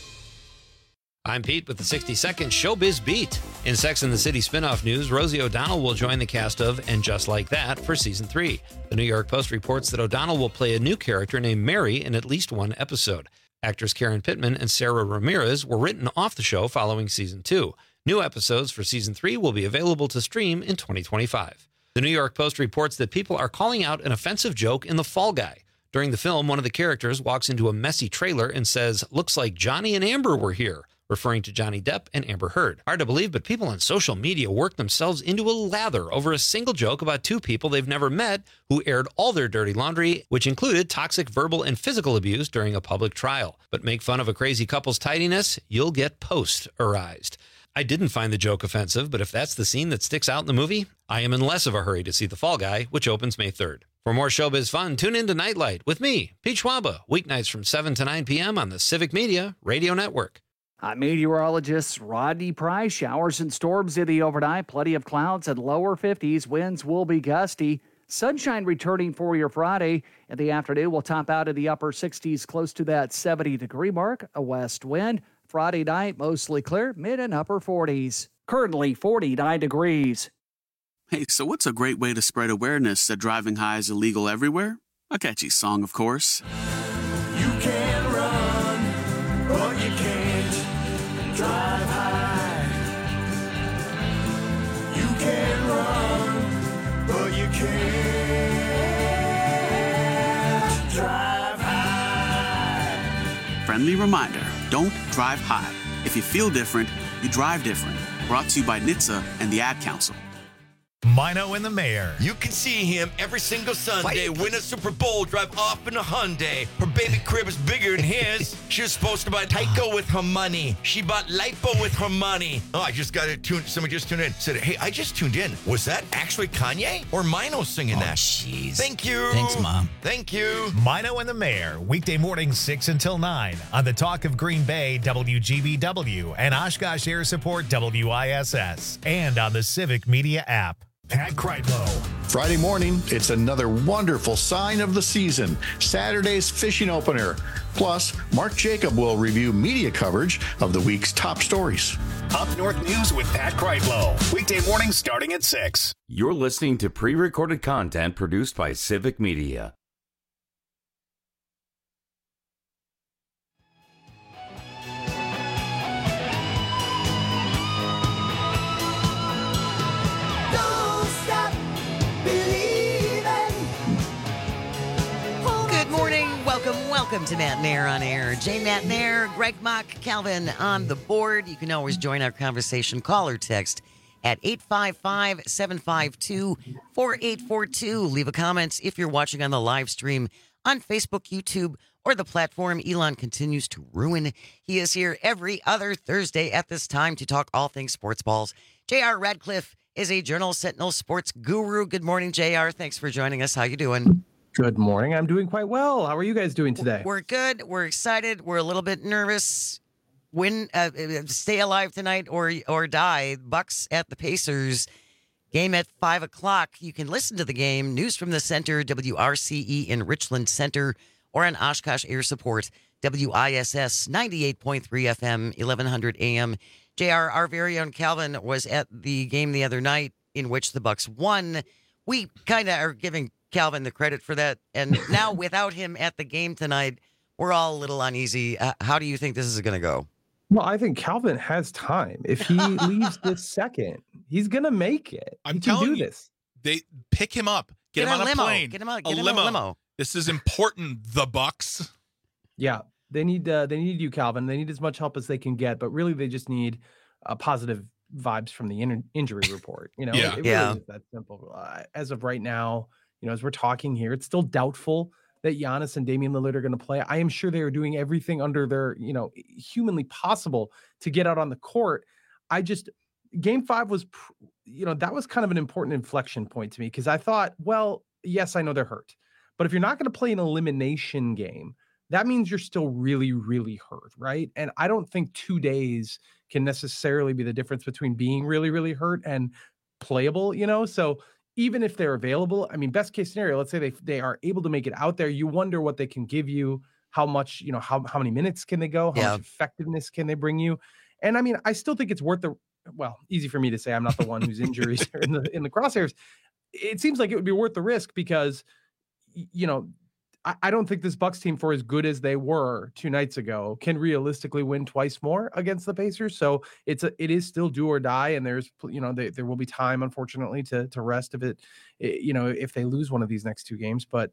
I'm Pete with the sixty second Showbiz Beat. In Sex and the City spinoff news, Rosie O'Donnell will join the cast of And Just Like That for season three. The New York Post reports that O'Donnell will play a new character named Mary in at least one episode. Actors Karen Pittman and Sarah Ramirez were written off the show following season two. New episodes for season three will be available to stream in twenty twenty-five. The New York Post reports that people are calling out an offensive joke in The Fall Guy. During the film, one of the characters walks into a messy trailer and says, "Looks like Johnny and Amber were here," referring to Johnny Depp and Amber Heard. Hard to believe, but people on social media work themselves into a lather over a single joke about two people they've never met who aired all their dirty laundry, which included toxic verbal and physical abuse during a public trial. But make fun of a crazy couple's tidiness, you'll get post-arized. I didn't find the joke offensive, but if that's the scene that sticks out in the movie, I am in less of a hurry to see The Fall Guy, which opens May third. For more showbiz fun, tune in to Nightlight with me, Pete Schwaba, weeknights from seven to nine p.m. on the Civic Media Radio Network. Uh, meteorologist Rodney Price, showers and storms in the overnight, plenty of clouds and lower fifties. Winds will be gusty. Sunshine returning for your Friday. In the afternoon, we'll top out in the upper sixties, close to that seventy degree mark. A west wind. Friday night, mostly clear, mid and upper forties. Currently forty-nine degrees. Hey, so what's a great way to spread awareness that driving high is illegal everywhere? A catchy song, of course. You can run, but you can't drive high. You can run, but you can't drive high. Friendly reminder, don't drive high. If you feel different, you drive different. Brought to you by N H T S A and the Ad Council. Mino and the Mayor. You can see him every single Sunday win a Super Bowl, drive off in a Hyundai. Her baby crib is bigger than his. She was supposed to buy Tyco with her money. She bought Lipo with her money. Oh, I just got it tuned. Somebody just tuned in. Said, hey, I just tuned in. Was that actually Kanye or Mino singing oh, that? Jeez. Thank you. Thanks, Mom. Thank you. Mino and the Mayor, weekday mornings six until nine on the Talk of Green Bay, W G B W, and Oshkosh Air Support, W I S S, and on the Civic Media app. Pat Kreitlow. Friday morning, it's another wonderful sign of the season. Saturday's fishing opener. Plus, Mark Jacob will review media coverage of the week's top stories. Up North News with Pat Kreitlow. Weekday mornings starting at six. You're listening to pre-recorded content produced by Civic Media. Welcome to Matt Nair on Air. Jane Matt Nair, Greg Mock, Calvin on the board. You can always join our conversation. Call or text at eight five five, seven five two, four eight four two. Leave a comment if you're watching on the live stream on Facebook, YouTube, or the platform Elon continues to ruin. He is here every other Thursday at this time to talk all things sports balls. J R Radcliffe is a Journal Sentinel sports guru. Good morning, J R. Thanks for joining us. How you doing? Good morning. I'm doing quite well. How are you guys doing today? We're good. We're excited. We're a little bit nervous. Win, uh, stay alive tonight or or die. Bucks at the Pacers. Game at five o'clock. You can listen to the game. News from the Center, W R C E in Richland Center, or on Oshkosh Air Support, W I S S ninety-eight point three F M, eleven hundred A M. J R, our very own Calvin was at the game the other night in which the Bucks won. We kind of are giving Calvin the credit for that. And now without him at the game tonight, we're all a little uneasy. Uh, how do you think this is going to go? Well, I think Calvin has time. If he leaves this second, he's going to make it. I'm he can telling do you, this. They pick him up, get, Get him a on limo. a plane, Get him on- a get him a limo. limo. This is important. The Bucks. Yeah, they need uh, they need you, Calvin. They need as much help as they can get, but really they just need uh, positive vibes from the in- injury report. You know, Yeah. it, it Yeah. really is that simple. Uh, as of right now, you know, as we're talking here, it's still doubtful that Giannis and Damian Lillard are going to play. I am sure they are doing everything under their, you know, humanly possible to get out on the court. I just, game five was, pr- you know, that was kind of an important inflection point to me because I thought, well, yes, I know they're hurt, but if you're not going to play an elimination game, that means you're still really, really hurt, right? And I don't think two days can necessarily be the difference between being really, really hurt and playable, you know? So even if they're available, I mean, best case scenario, let's say they they are able to make it out there. You wonder what they can give you, how much, you know, how, how many minutes can they go? How Yeah. much effectiveness can they bring you? And I mean, I still think it's worth the, well, easy for me to say, I'm not the one whose injuries are in the, in the crosshairs. It seems like it would be worth the risk because, y- you know, I, I don't think this Bucks team, for as good as they were two nights ago, can realistically win twice more against the Pacers. So it's a, it is still do or die, and there's, you know, they, there will be time, unfortunately, to to rest if it, it, you know, if they lose one of these next two games. But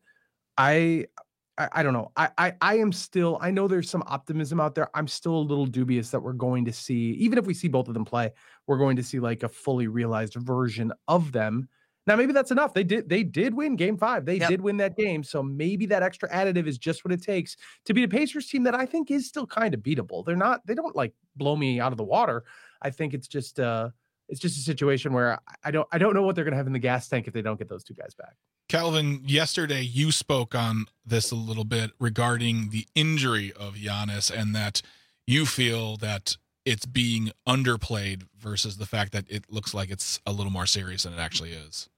I, I, I don't know. I, I, I am still. I know there's some optimism out there. I'm still a little dubious that we're going to see, even if we see both of them play, we're going to see like a fully realized version of them. Now, maybe that's enough. They did they did win game five. They Yep. did win that game. So maybe that extra additive is just what it takes to beat a Pacers team that I think is still kind of beatable. They're not, they don't like blow me out of the water. I think it's just uh it's just a situation where I- I don't I don't know what they're gonna have in the gas tank if they don't get those two guys back. Calvin, yesterday you spoke on this a little bit regarding the injury of Giannis and that you feel that it's being underplayed versus the fact that it looks like it's a little more serious than it actually is.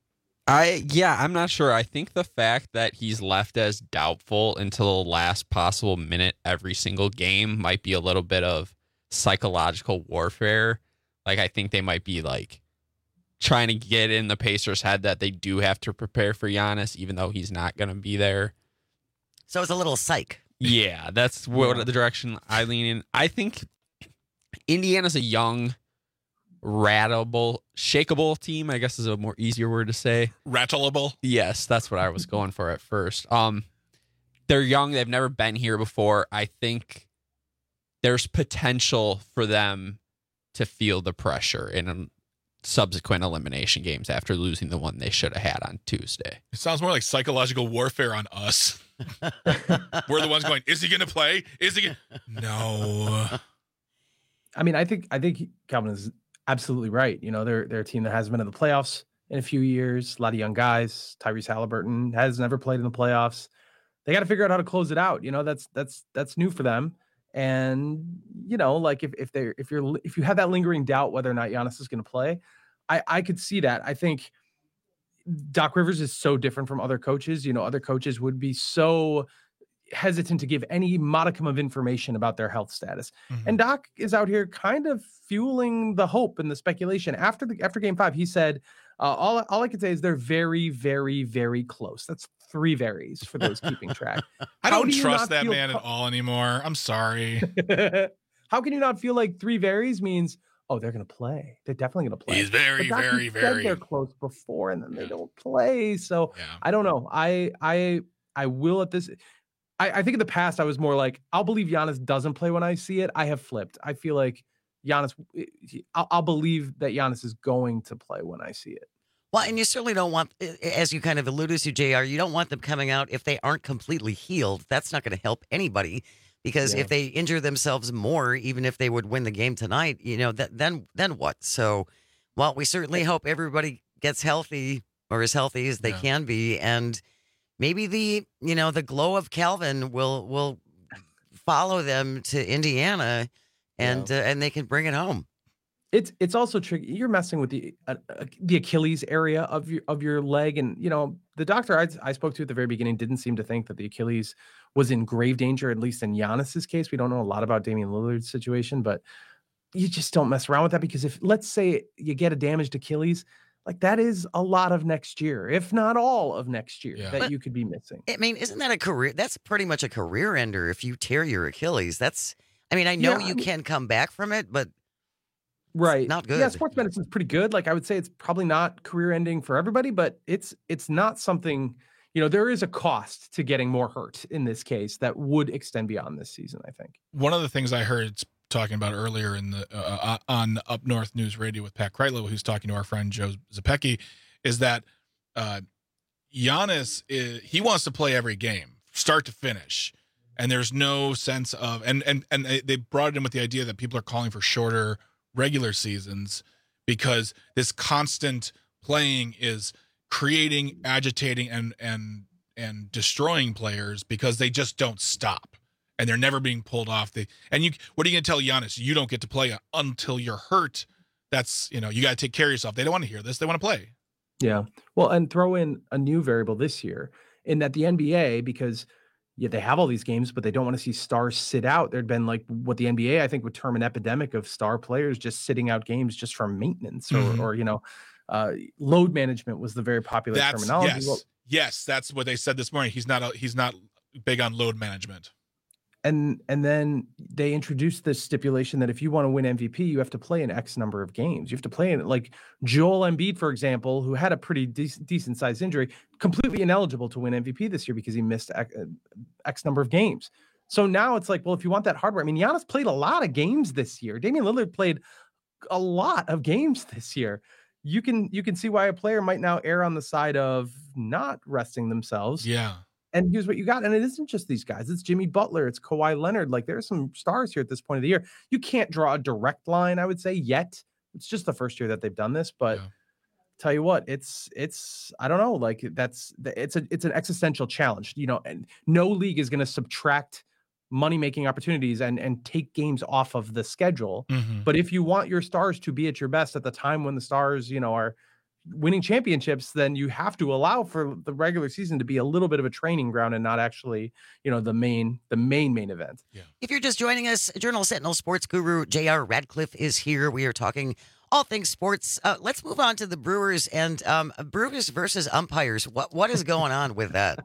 I yeah, I'm not sure. I think the fact that he's left as doubtful until the last possible minute every single game might be a little bit of psychological warfare. Like I think they might be like trying to get in the Pacers' head that they do have to prepare for Giannis, even though he's not going to be there. So it's a little psych. Yeah, that's what the direction I lean in. I think Indiana's a young, rattleable, shakeable team, I guess is a more easier word to say. Rattleable? Yes, that's what I was going for at first. Um, they're young. They've never been here before. I think there's potential for them to feel the pressure in subsequent elimination games after losing the one they should have had on Tuesday. It sounds more like psychological warfare on us. We're the ones going, is he going to play? Is he going to? No. I mean, I think I think Calvin is absolutely right. You know, they're they're a team that hasn't been in the playoffs in a few years. A lot of young guys. Tyrese Halliburton has never played in the playoffs. They got to figure out how to close it out. You know, that's that's that's new for them. And you know, like if if they if you're if you have that lingering doubt whether or not Giannis is going to play, I, I could see that. I think Doc Rivers is so different from other coaches. You know, other coaches would be so hesitant to give any modicum of information about their health status. Mm-hmm. And Doc is out here kind of fueling the hope and the speculation. After the after game five, he said, uh, all, all I can say is they're very, very, very close. That's three varies for those keeping track. I don't do trust that feel man co- at all anymore. I'm sorry. How can you not feel like three varies means, oh, they're going to play. They're definitely going to play. He's very, Doc, very, he said very. They're close before, and then they don't play. So Yeah. I don't know. I I I will at this. I, I think in the past I was more like, I'll believe Giannis doesn't play when I see it. I have flipped. I feel like Giannis. I'll, I'll believe that Giannis is going to play when I see it. Well, and you certainly don't want, as you kind of alluded to, J R, you don't want them coming out if they aren't completely healed. That's not going to help anybody, because Yeah. if they injure themselves more, even if they would win the game tonight, you know, that, then then what? So, well, we certainly hope everybody gets healthy, or as healthy as they Yeah. can be, and maybe the you know the glow of Calvin will will follow them to Indiana, and uh, and they can bring it home. It's it's also tricky. You're messing with the uh, uh, the Achilles area of your of your leg, and you know the doctor I, I spoke to at the very beginning didn't seem to think that the Achilles was in grave danger. At least in Giannis's case, we don't know a lot about Damian Lillard's situation, but you just don't mess around with that, because if let's say you get a damaged Achilles, like that is a lot of next year, if not all of next year, Yeah. that But- you could be missing. I mean, isn't that a career? That's pretty much a career ender if you tear your Achilles. That's, I mean, I know Yeah, you I mean- can come back from it, but Right. not good. Yeah, sports medicine's pretty good. Like I would say it's probably not career ending for everybody, but it's it's not something, you know, there is a cost to getting more hurt in this case that would extend beyond this season, I think. One of the things I heard talking about earlier in the uh, on Up North News Radio with Pat Kreitlow, who's talking to our friend Joe Zapecki, is that uh, Giannis is, he wants to play every game, start to finish, and there's no sense of and and and they brought it in with the idea that people are calling for shorter regular seasons because this constant playing is creating, agitating, and and and destroying players because they just don't stop. And they're never being pulled off. They and you, what are you going to tell Giannis? You don't get to play until you're hurt. That's, you know, you got to take care of yourself. They don't want to hear this. They want to play. Yeah. Well, and throw in a new variable this year in that the N B A, because yeah, they have all these games, but they don't want to see stars sit out. There'd been like what the N B A, I think, would term an epidemic of star players just sitting out games just for maintenance or, Mhm. or you know, uh, load management was the very popular That's terminology. yes, Well, yes. That's what they said this morning. He's not. A, he's not big on load management. And and then they introduced this stipulation that if you want to win M V P, you have to play an X number of games. You have to play in, like Joel Embiid, for example, who had a pretty de- decent sized injury, completely ineligible to win M V P this year because he missed X, X number of games. So now it's like, well, if you want that hardware, I mean, Giannis played a lot of games this year. Damian Lillard played a lot of games this year. You can you can see why a player might now err on the side of not resting themselves. Yeah. And here's what you got. And it isn't just these guys. It's Jimmy Butler. It's Kawhi Leonard. Like there's some stars here at this point of the year. You can't draw a direct line, I would say, yet. It's just the first year that they've done this. But Yeah. tell you what, it's it's I don't know. Like that's it's a it's an existential challenge. You know, and no league is going to subtract money making opportunities and and take games off of the schedule. Mhm. But if you want your stars to be at your best at the time when the stars, you know, are winning championships, then you have to allow for the regular season to be a little bit of a training ground and not actually, you know, the main, the main, main event. If you're just joining us, Journal Sentinel sports guru J R Radcliffe is here. We are talking all things sports. Uh, let's move on to the Brewers and um, Brewers versus umpires. What what is going on with that?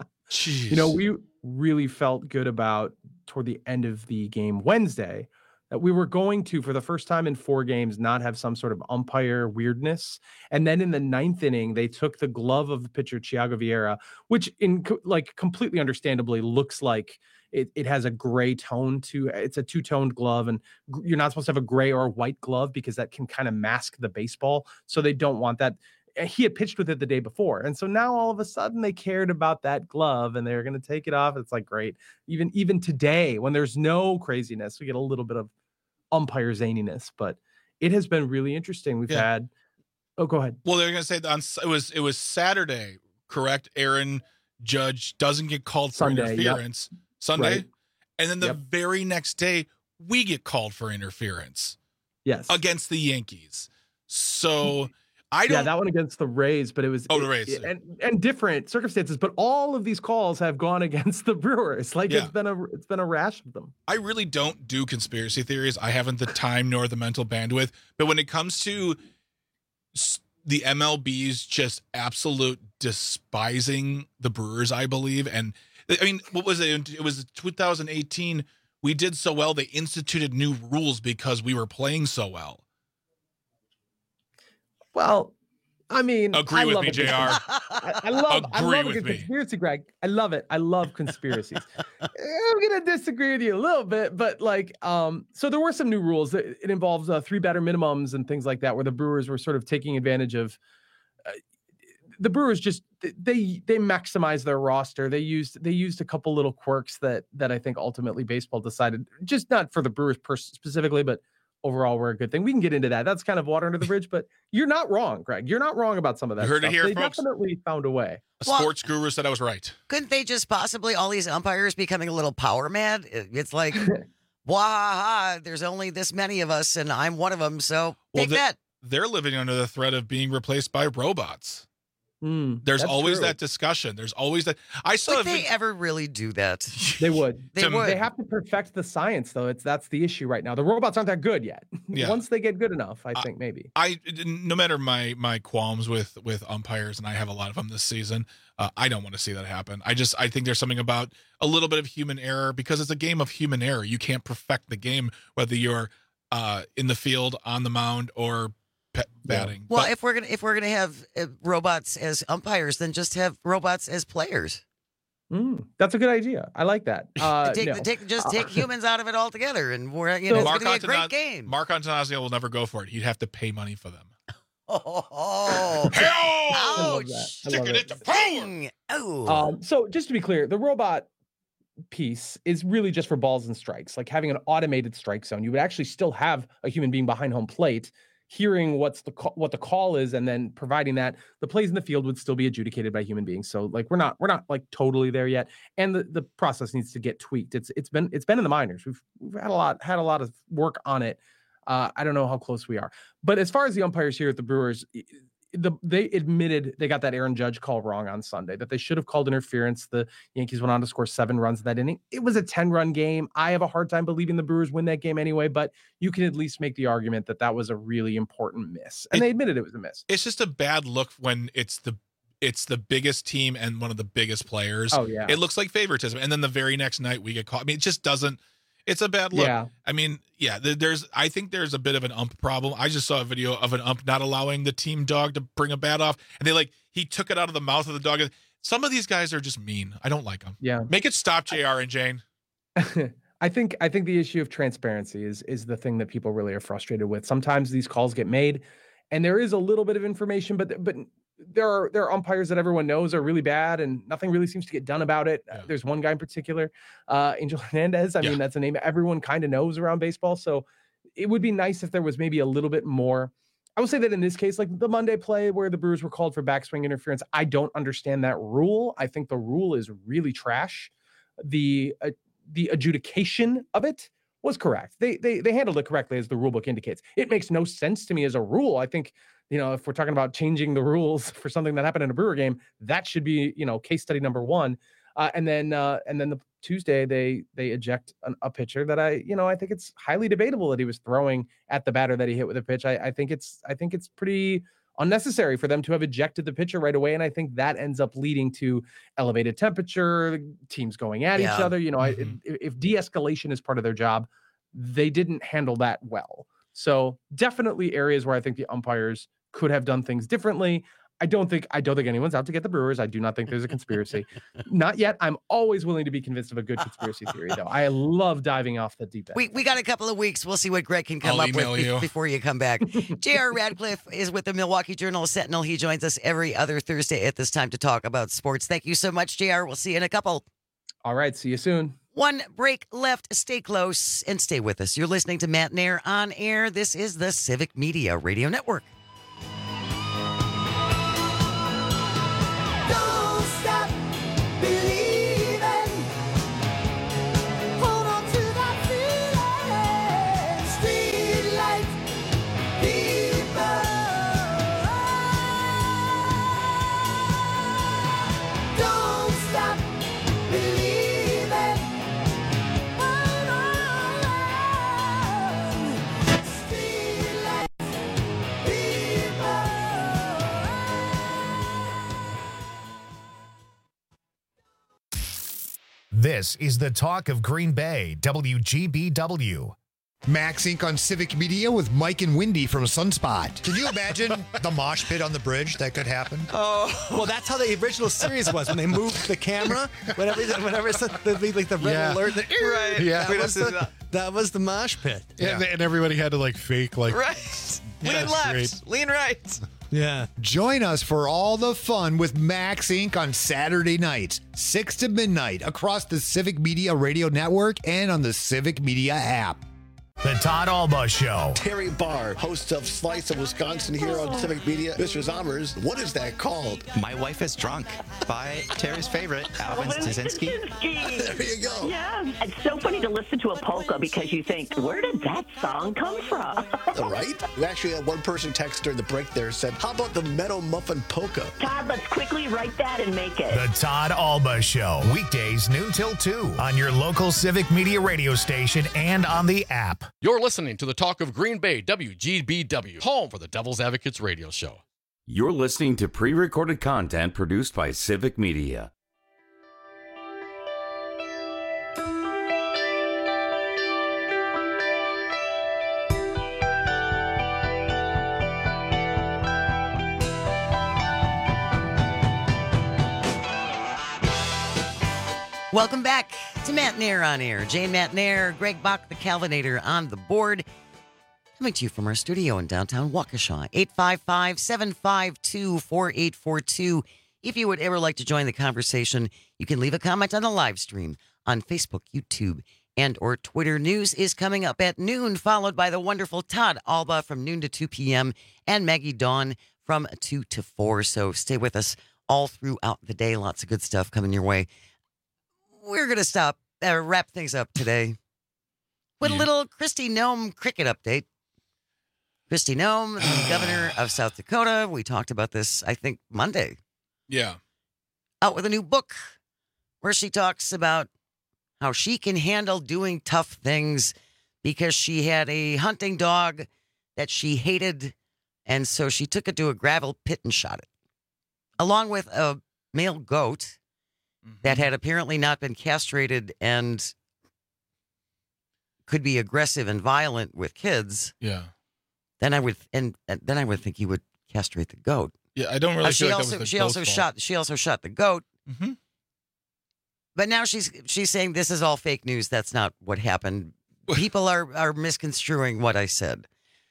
You know, we really felt good about toward the end of the game Wednesday that we were going to, for the first time in four games, not have some sort of umpire weirdness. And then in the ninth inning, they took the glove of the pitcher, Thiago Vieira, which in co- like completely understandably looks like it, it has a gray tone to it's a two-toned glove. And g- you're not supposed to have a gray or white glove because that can kind of mask the baseball. So they don't want that. He had pitched with it the day before. And so now all of a sudden they cared about that glove and they're going to take it off. It's like, great. Even, even today, when there's no craziness, we get a little bit of umpire zaniness, but it has been really interesting. We've Yeah. had, oh, go ahead. Well, they're going to say that on it was it was Saturday, correct? Aaron Judge doesn't get called for Sunday, yep. interference Sunday, Right. and then the Yep. very next day we get called for interference Yes. against the Yankees. So I don't. Yeah, that one against the Rays, but it was Oh, the it- Rays. it- and and different circumstances. But all of these calls have gone against the Brewers. Like Yeah. it's been a it's been a rash of them. I really don't do conspiracy theories. I haven't the time nor the mental bandwidth. But when it comes to s- the M L B's just absolute despising the Brewers, I believe, and I mean, what was it? It was two thousand eighteen. We did so well. They instituted new rules because we were playing so well. Well, I mean, Agree I with love me, a J R. conspiracy. I, I love, I Agree love a with good me. conspiracy, Greg. I love it. I love conspiracies. I'm gonna disagree with you a little bit, but like, um, so there were some new rules. It, it involves uh, three batter minimums and things like that, where the Brewers were sort of taking advantage of. Uh, the Brewers just they they maximized their roster. They used they used a couple little quirks that that I think ultimately baseball decided, just not for the Brewers pers- specifically, but overall were a good thing. We can get into that. That's kind of water under the bridge, but you're not wrong, Greg. You're not wrong about some of that. You heard it stuff. here, They folks. definitely found a way. A sports guru said I was right. Couldn't they just possibly, all these umpires becoming a little power mad? It- It's like, wah, there's only this many of us, and I'm one of them, so Well, take the- that. They're living under the threat of being replaced by robots. Mm, There's that's always true. that discussion. There's always that. I saw. Would a they vid- ever really do that? They would. They To- would. They have to perfect the science, though. It's that's the issue right now. The robots aren't that good yet. Yeah. Once they get good enough, I think maybe. I no matter my my qualms with with umpires, and I have a lot of them this season. Uh, I don't want to see that happen. I just I think there's something about a little bit of human error because it's a game of human error. You can't perfect the game whether you're uh, in the field, on the mound, or pe- batting. Well, But- if we're gonna if we're gonna have uh, robots as umpires, then just have robots as players. Mm, that's a good idea. I like that. Uh, take, no. take just take Uh, humans out of it altogether, and we're you know it's Mark gonna be a great Antonas- game. Mark Antonazio will never go for it. He'd have to pay money for them. Oh, I love ouch! that. I Stick love it it. into power. Ding. Oh, Um, so just to be clear, the robot piece is really just for balls and strikes, like having an automated strike zone. You would actually still have a human being behind home plate, hearing what's the call, what the call is, and then providing that. The plays in the field would still be adjudicated by human beings. So like we're not we're not like totally there yet, and the, the process needs to get tweaked. It's it's been it's been in the minors. We've we've had a lot had a lot of work on it. Uh, I don't know how close we are, but as far as the umpires here at the Brewers, the they admitted they got that Aaron Judge call wrong on Sunday, that they should have called interference. The Yankees went on to score seven runs in that inning. It was a ten-run game. I have a hard time believing the Brewers win that game anyway, but you can at least make the argument that that was a really important miss, and It- they admitted it was a miss. It's just a bad look when it's the it's the biggest team and one of the biggest players. Oh, yeah. It looks like favoritism, and then the very next night we get caught. I mean, it just doesn't. It's a bad look. Yeah. I mean, yeah. there- There's. I think there's a bit of an ump problem. I just saw a video of an ump not allowing the team dog to bring a bat off, and they like he took it out of the mouth of the dog. Some of these guys are just mean. I don't like them. Yeah. Make it stop, J R and Jane. I think I think the issue of transparency is is the thing that people really are frustrated with. Sometimes these calls get made, and there is a little bit of information, but but there are there are umpires that everyone knows are really bad, and nothing really seems to get done about it. Uh, There's one guy in particular, uh, Angel Hernandez. I Yeah. mean, that's a name everyone kind of knows around baseball. So it would be nice if there was maybe a little bit more. I would say that in this case, like the Monday play where the Brewers were called for backswing interference, I don't understand that rule. I think the rule is really trash. The uh, the adjudication of it was correct. They they they handled it correctly, as the rule book indicates. It makes no sense to me as a rule. I think, you know, if we're talking about changing the rules for something that happened in a Brewer game, that should be, you know, case study number one. Uh, and then uh, and then the Tuesday they they eject an, a pitcher that I, you know, I think it's highly debatable that he was throwing at the batter that he hit with a pitch. I, I think it's I think it's pretty unnecessary for them to have ejected the pitcher right away. And I think that ends up leading to elevated temperature, teams going at Yeah. each other. You know, Mhm. I, if, if de-escalation is part of their job, they didn't handle that well. So definitely areas where I think the umpires could have done things differently. I don't think I don't think anyone's out to get the Brewers. I do not think there's a conspiracy. Not yet. I'm always willing to be convinced of a good conspiracy theory, though. I love diving off the deep end. We, we got a couple of weeks. We'll see what Greg can come I'll up with email be- you. before you come back. J R Radcliffe is with the Milwaukee Journal Sentinel. He joins us every other Thursday at this time to talk about sports. Thank you so much, J R. We'll see you in a couple. All right. See you soon. One break left. Stay close and stay with us. You're listening to Matt Nair on air. This is the Civic Media Radio Network. Don't stop believing. Hold on to that feeling. Street lights, people This is the talk of Green Bay, W G B W. Max Incorporated on Civic Media with Mike and Wendy from Sunspot. Can you imagine the mosh pit on the bridge that could happen? Oh, well, that's how the original series was when they moved the camera. Whenever, whenever it's the, the, like the red Yeah. alert, the, Right. Yeah. that, was the, that was the mosh pit. And, and everybody had to like fake like Right. Yeah, Lean that's left, great. lean right. Yeah. Join us for all the fun with Max Incorporated on Saturday nights, six to midnight, across the Civic Media Radio Network and on the Civic Media app. The Todd Alba Show. Terry Barr, host of Slice of Wisconsin here on Civic Media. Mister Zommers, what is that called? My Wife is Drunk by Terry's favorite, Alvin Stasinski. There you go. Yeah. It's so funny to listen to a polka because you think, where did that song come from? All right. We actually had one person text during the break there said, how about the Meadow Muffin Polka? Todd, let's quickly write that and make it. The Todd Alba Show. Weekdays noon till two on your local Civic Media radio station and on the app. You're listening to the talk of Green Bay, W G B W, home for the Devil's Advocates radio show. You're listening to pre-recorded content produced by Civic Media. Welcome back to Matt Nair on Air. Jane Matt Nair, Greg Bach, the Calvinator on the board. Coming to you from our studio in downtown Waukesha. eight five five, seven five two, four eight four two. If you would ever like to join the conversation, you can leave a comment on the live stream on Facebook, YouTube, and or Twitter. News is coming up at noon, followed by the wonderful Todd Alba from noon to two p.m. and Maggie Dawn from two to four. So stay with us all throughout the day. Lots of good stuff coming your way. We're going to stop, uh, wrap things up today with a little Kristi Noem cricket update. Kristi Noem, the governor of South Dakota. We talked about this, I think, Monday. Yeah. Out with a new book where she talks about how she can handle doing tough things because she had a hunting dog that she hated, and so she took it to a gravel pit and shot it, along with a male goat that had apparently not been castrated and could be aggressive and violent with kids. Yeah. Then I would, and, and then I would think you would castrate the goat. Yeah, I don't really Uh, she feel like also that was the she goat's also fault. shot she also shot the goat. Mhm. But now she's she's saying this is all fake news. That's not what happened. People are are misconstruing what I said.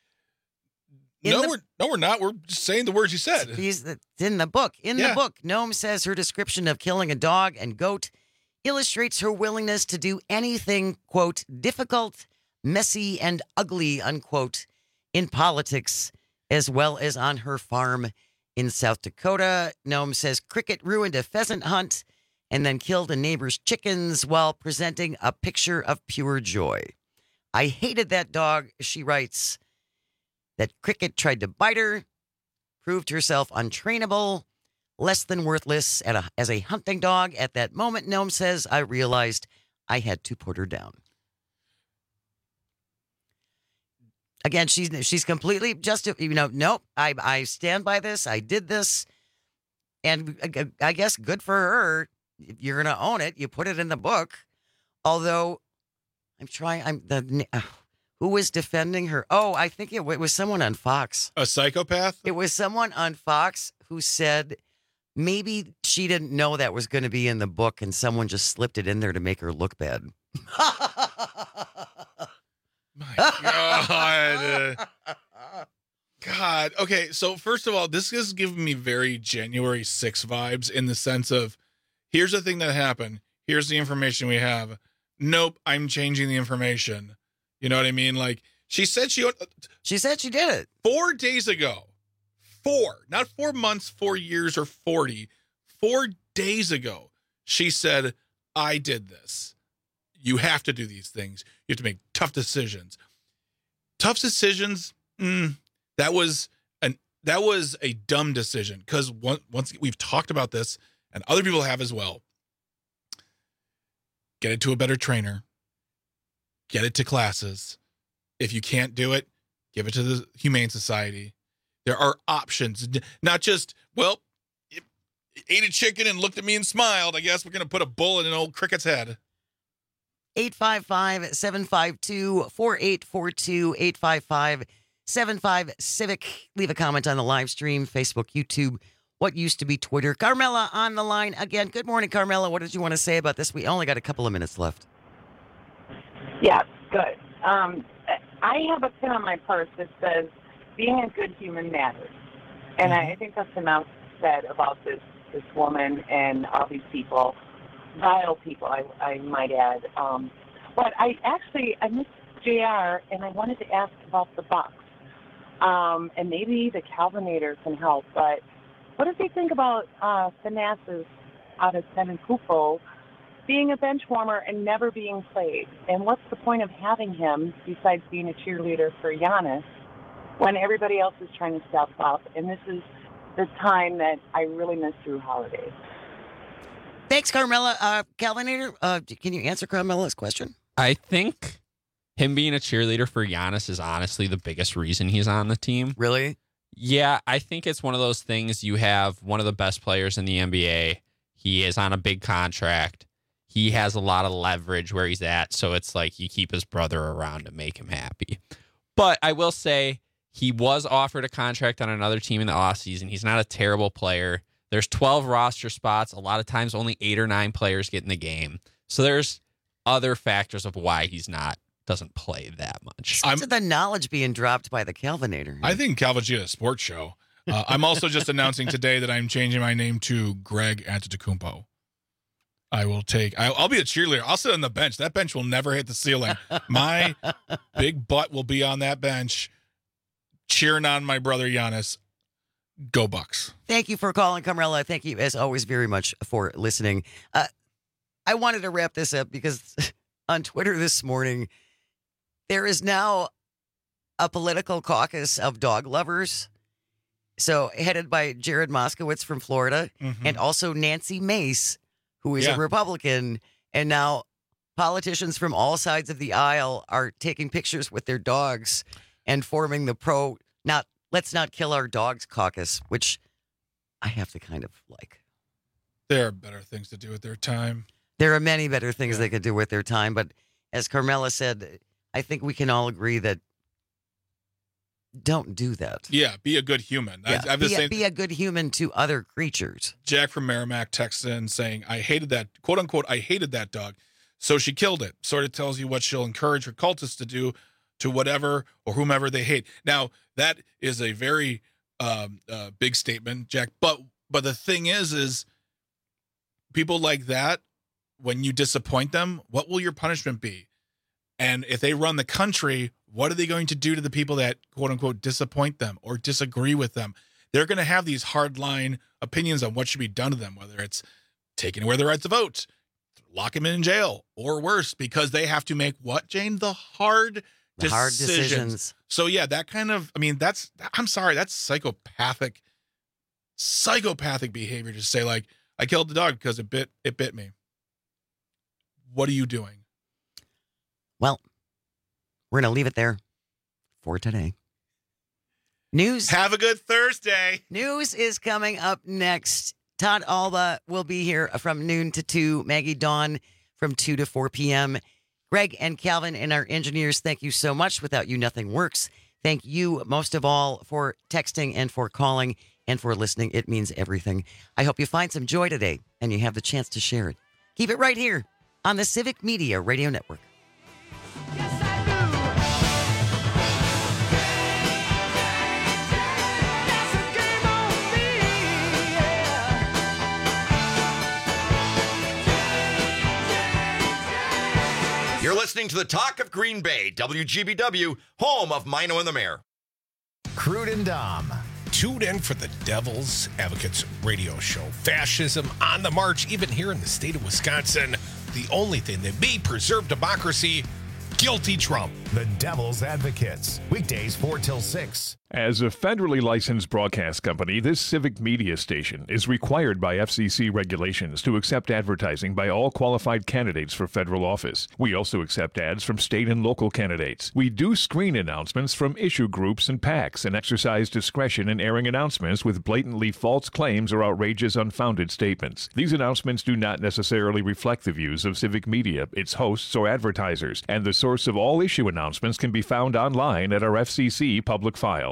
In No, the- we're no, we're not. We're just saying the words you said. He's it's in the book. In Yeah. the book, Noem says her description of killing a dog and goat illustrates her willingness to do anything, quote, difficult, messy, and ugly, unquote, in politics, as well as on her farm in South Dakota. Noem says cricket ruined a pheasant hunt and then killed a neighbor's chickens while presenting a picture of pure joy. I hated that dog, she writes. That cricket tried to bite her, proved herself untrainable, less than worthless at a, as a hunting dog. At that moment, Noem says, I realized I had to put her down. Again, she's she's completely just, you know, nope, I, I stand by this. I did this. And I, I guess good for her. If you're going to own it, you put it in the book. Although I'm trying, I'm the... Uh, Who was defending her? Oh, I think it, it was someone on Fox. A psychopath? It was someone on Fox who said maybe she didn't know that was going to be in the book and someone just slipped it in there to make her look bad. God. God. Okay, so first of all, this is giving me very January sixth vibes in the sense of, here's the thing that happened. Here's the information we have. Nope, I'm changing the information. You know what I mean? Like, she said she... She said she did it. Four days ago. Four. Not four months, four years, or forty. Four days ago, she said, I did this. You have to do these things. You have to make tough decisions. Tough decisions, mm, that was an that was a dumb decision. Because once, once we've talked about this, and other people have as well, get it to a better trainer. Get it to classes. If you can't do it, give it to the Humane Society. There are options, not just, well, it ate a chicken and looked at me and smiled. I guess we're going to put a bullet in an old cricket's head. eight five five, seven five two, four eight four two, eight five five, seven five Civic. Leave a comment on the live stream, Facebook, YouTube, what used to be Twitter. Carmela on the line again. Good morning, Carmela. What did you want to say about this? We only got a couple of minutes left. Yeah, good. Um, I have a pin on my purse that says, being a good human matters. And I think that's enough said about this, this woman and all these people, vile people, I, I might add. Um, but I actually, I missed J R, and I wanted to ask about the Bucks. Um, and maybe the Calvinator can help, but what does he think about uh, Thanasis out of Senacupo being a bench warmer and never being played? And what's the point of having him besides being a cheerleader for Giannis when everybody else is trying to step up? And this is the time that I really miss Drew Holiday. Thanks, Carmela. Uh, Calvinator, uh, can you answer Carmela's question? I think him being a cheerleader for Giannis is honestly the biggest reason he's on the team. Really? Yeah, I think it's one of those things. You have one of the best players in the N B A. He is on a big contract. He has a lot of leverage where he's at, so it's like you keep his brother around to make him happy. But I will say he was offered a contract on another team in the offseason. He's not a terrible player. There's twelve roster spots. A lot of times only eight or nine players get in the game. So there's other factors of why he's not doesn't play that much. I'm the knowledge being dropped by the Calvinator. I think Calvin should get a sports show. Uh, I'm also just announcing today that I'm changing my name to Greg Antetokounmpo. I will take. I'll, I'll be a cheerleader. I'll sit on the bench. That bench will never hit the ceiling. My big butt will be on that bench, cheering on my brother Giannis. Go Bucks! Thank you for calling, Carmela. Thank you, as always, very much for listening. Uh, I wanted to wrap this up because on Twitter this morning, there is now a political caucus of dog lovers. So headed by Jared Moskowitz from Florida, mm-hmm. and also Nancy Mace, who is yeah. a Republican. And now politicians from all sides of the aisle are taking pictures with their dogs and forming the pro, not let's not kill our dogs caucus, which I have to kind of like. There are better things to do with their time. There are many better things yeah. they could do with their time. But as Carmela said, I think we can all agree that don't do that. Yeah, be a good human. Yeah, I, I've be, the a, same, be a good human to other creatures. Jack from Merrimack texts in saying, I hated that, quote unquote, I hated that dog. So she killed it. Sort of tells you what she'll encourage her cultists to do to whatever or whomever they hate. Now, that is a very um, uh, big statement, Jack. But but the thing is, is people like that, when you disappoint them, what will your punishment be? And if they run the country, what are they going to do to the people that, quote unquote, disappoint them or disagree with them? They're going to have these hardline opinions on what should be done to them, whether it's taking away their right to vote, lock them in jail, or worse, because they have to make what, Jane? The hard the decisions. hard decisions. So, yeah, that kind of, I mean, that's, I'm sorry, that's psychopathic, psychopathic behavior to say, like, I killed the dog because it bit, it bit me. What are you doing? Well, we're going to leave it there for today. News. Have a good Thursday. News is coming up next. Todd Alba will be here from noon to two. Maggie Dawn from two to four p.m. Greg and Calvin and our engineers, thank you so much. Without you, nothing works. Thank you most of all for texting and for calling and for listening. It means everything. I hope you find some joy today and you have the chance to share it. Keep it right here on the Civic Media Radio Network. You're listening to the Talk of Green Bay, W G B W, home of Mino and the Mayor. Crude and Dom. Tune in for the Devil's Advocates radio show. Fascism on the march, even here in the state of Wisconsin. The only thing that may preserve democracy Guilty Trump. The Devil's Advocates. Weekdays four till six. As a federally licensed broadcast company, this civic media station is required by F C C regulations to accept advertising by all qualified candidates for federal office. We also accept ads from state and local candidates. We do screen announcements from issue groups and PACs and exercise discretion in airing announcements with blatantly false claims or outrageous, unfounded statements. These announcements do not necessarily reflect the views of Civic Media, its hosts, or advertisers, and the source of all issue announcements can be found online at our F C C public file.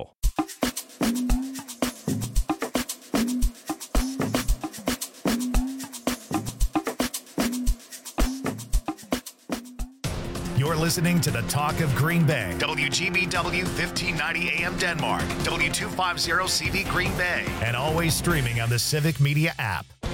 You're listening to the Talk of Green Bay. W G B W fifteen ninety A M Denmark. W two fifty C V Green Bay. And always streaming on the Civic Media app.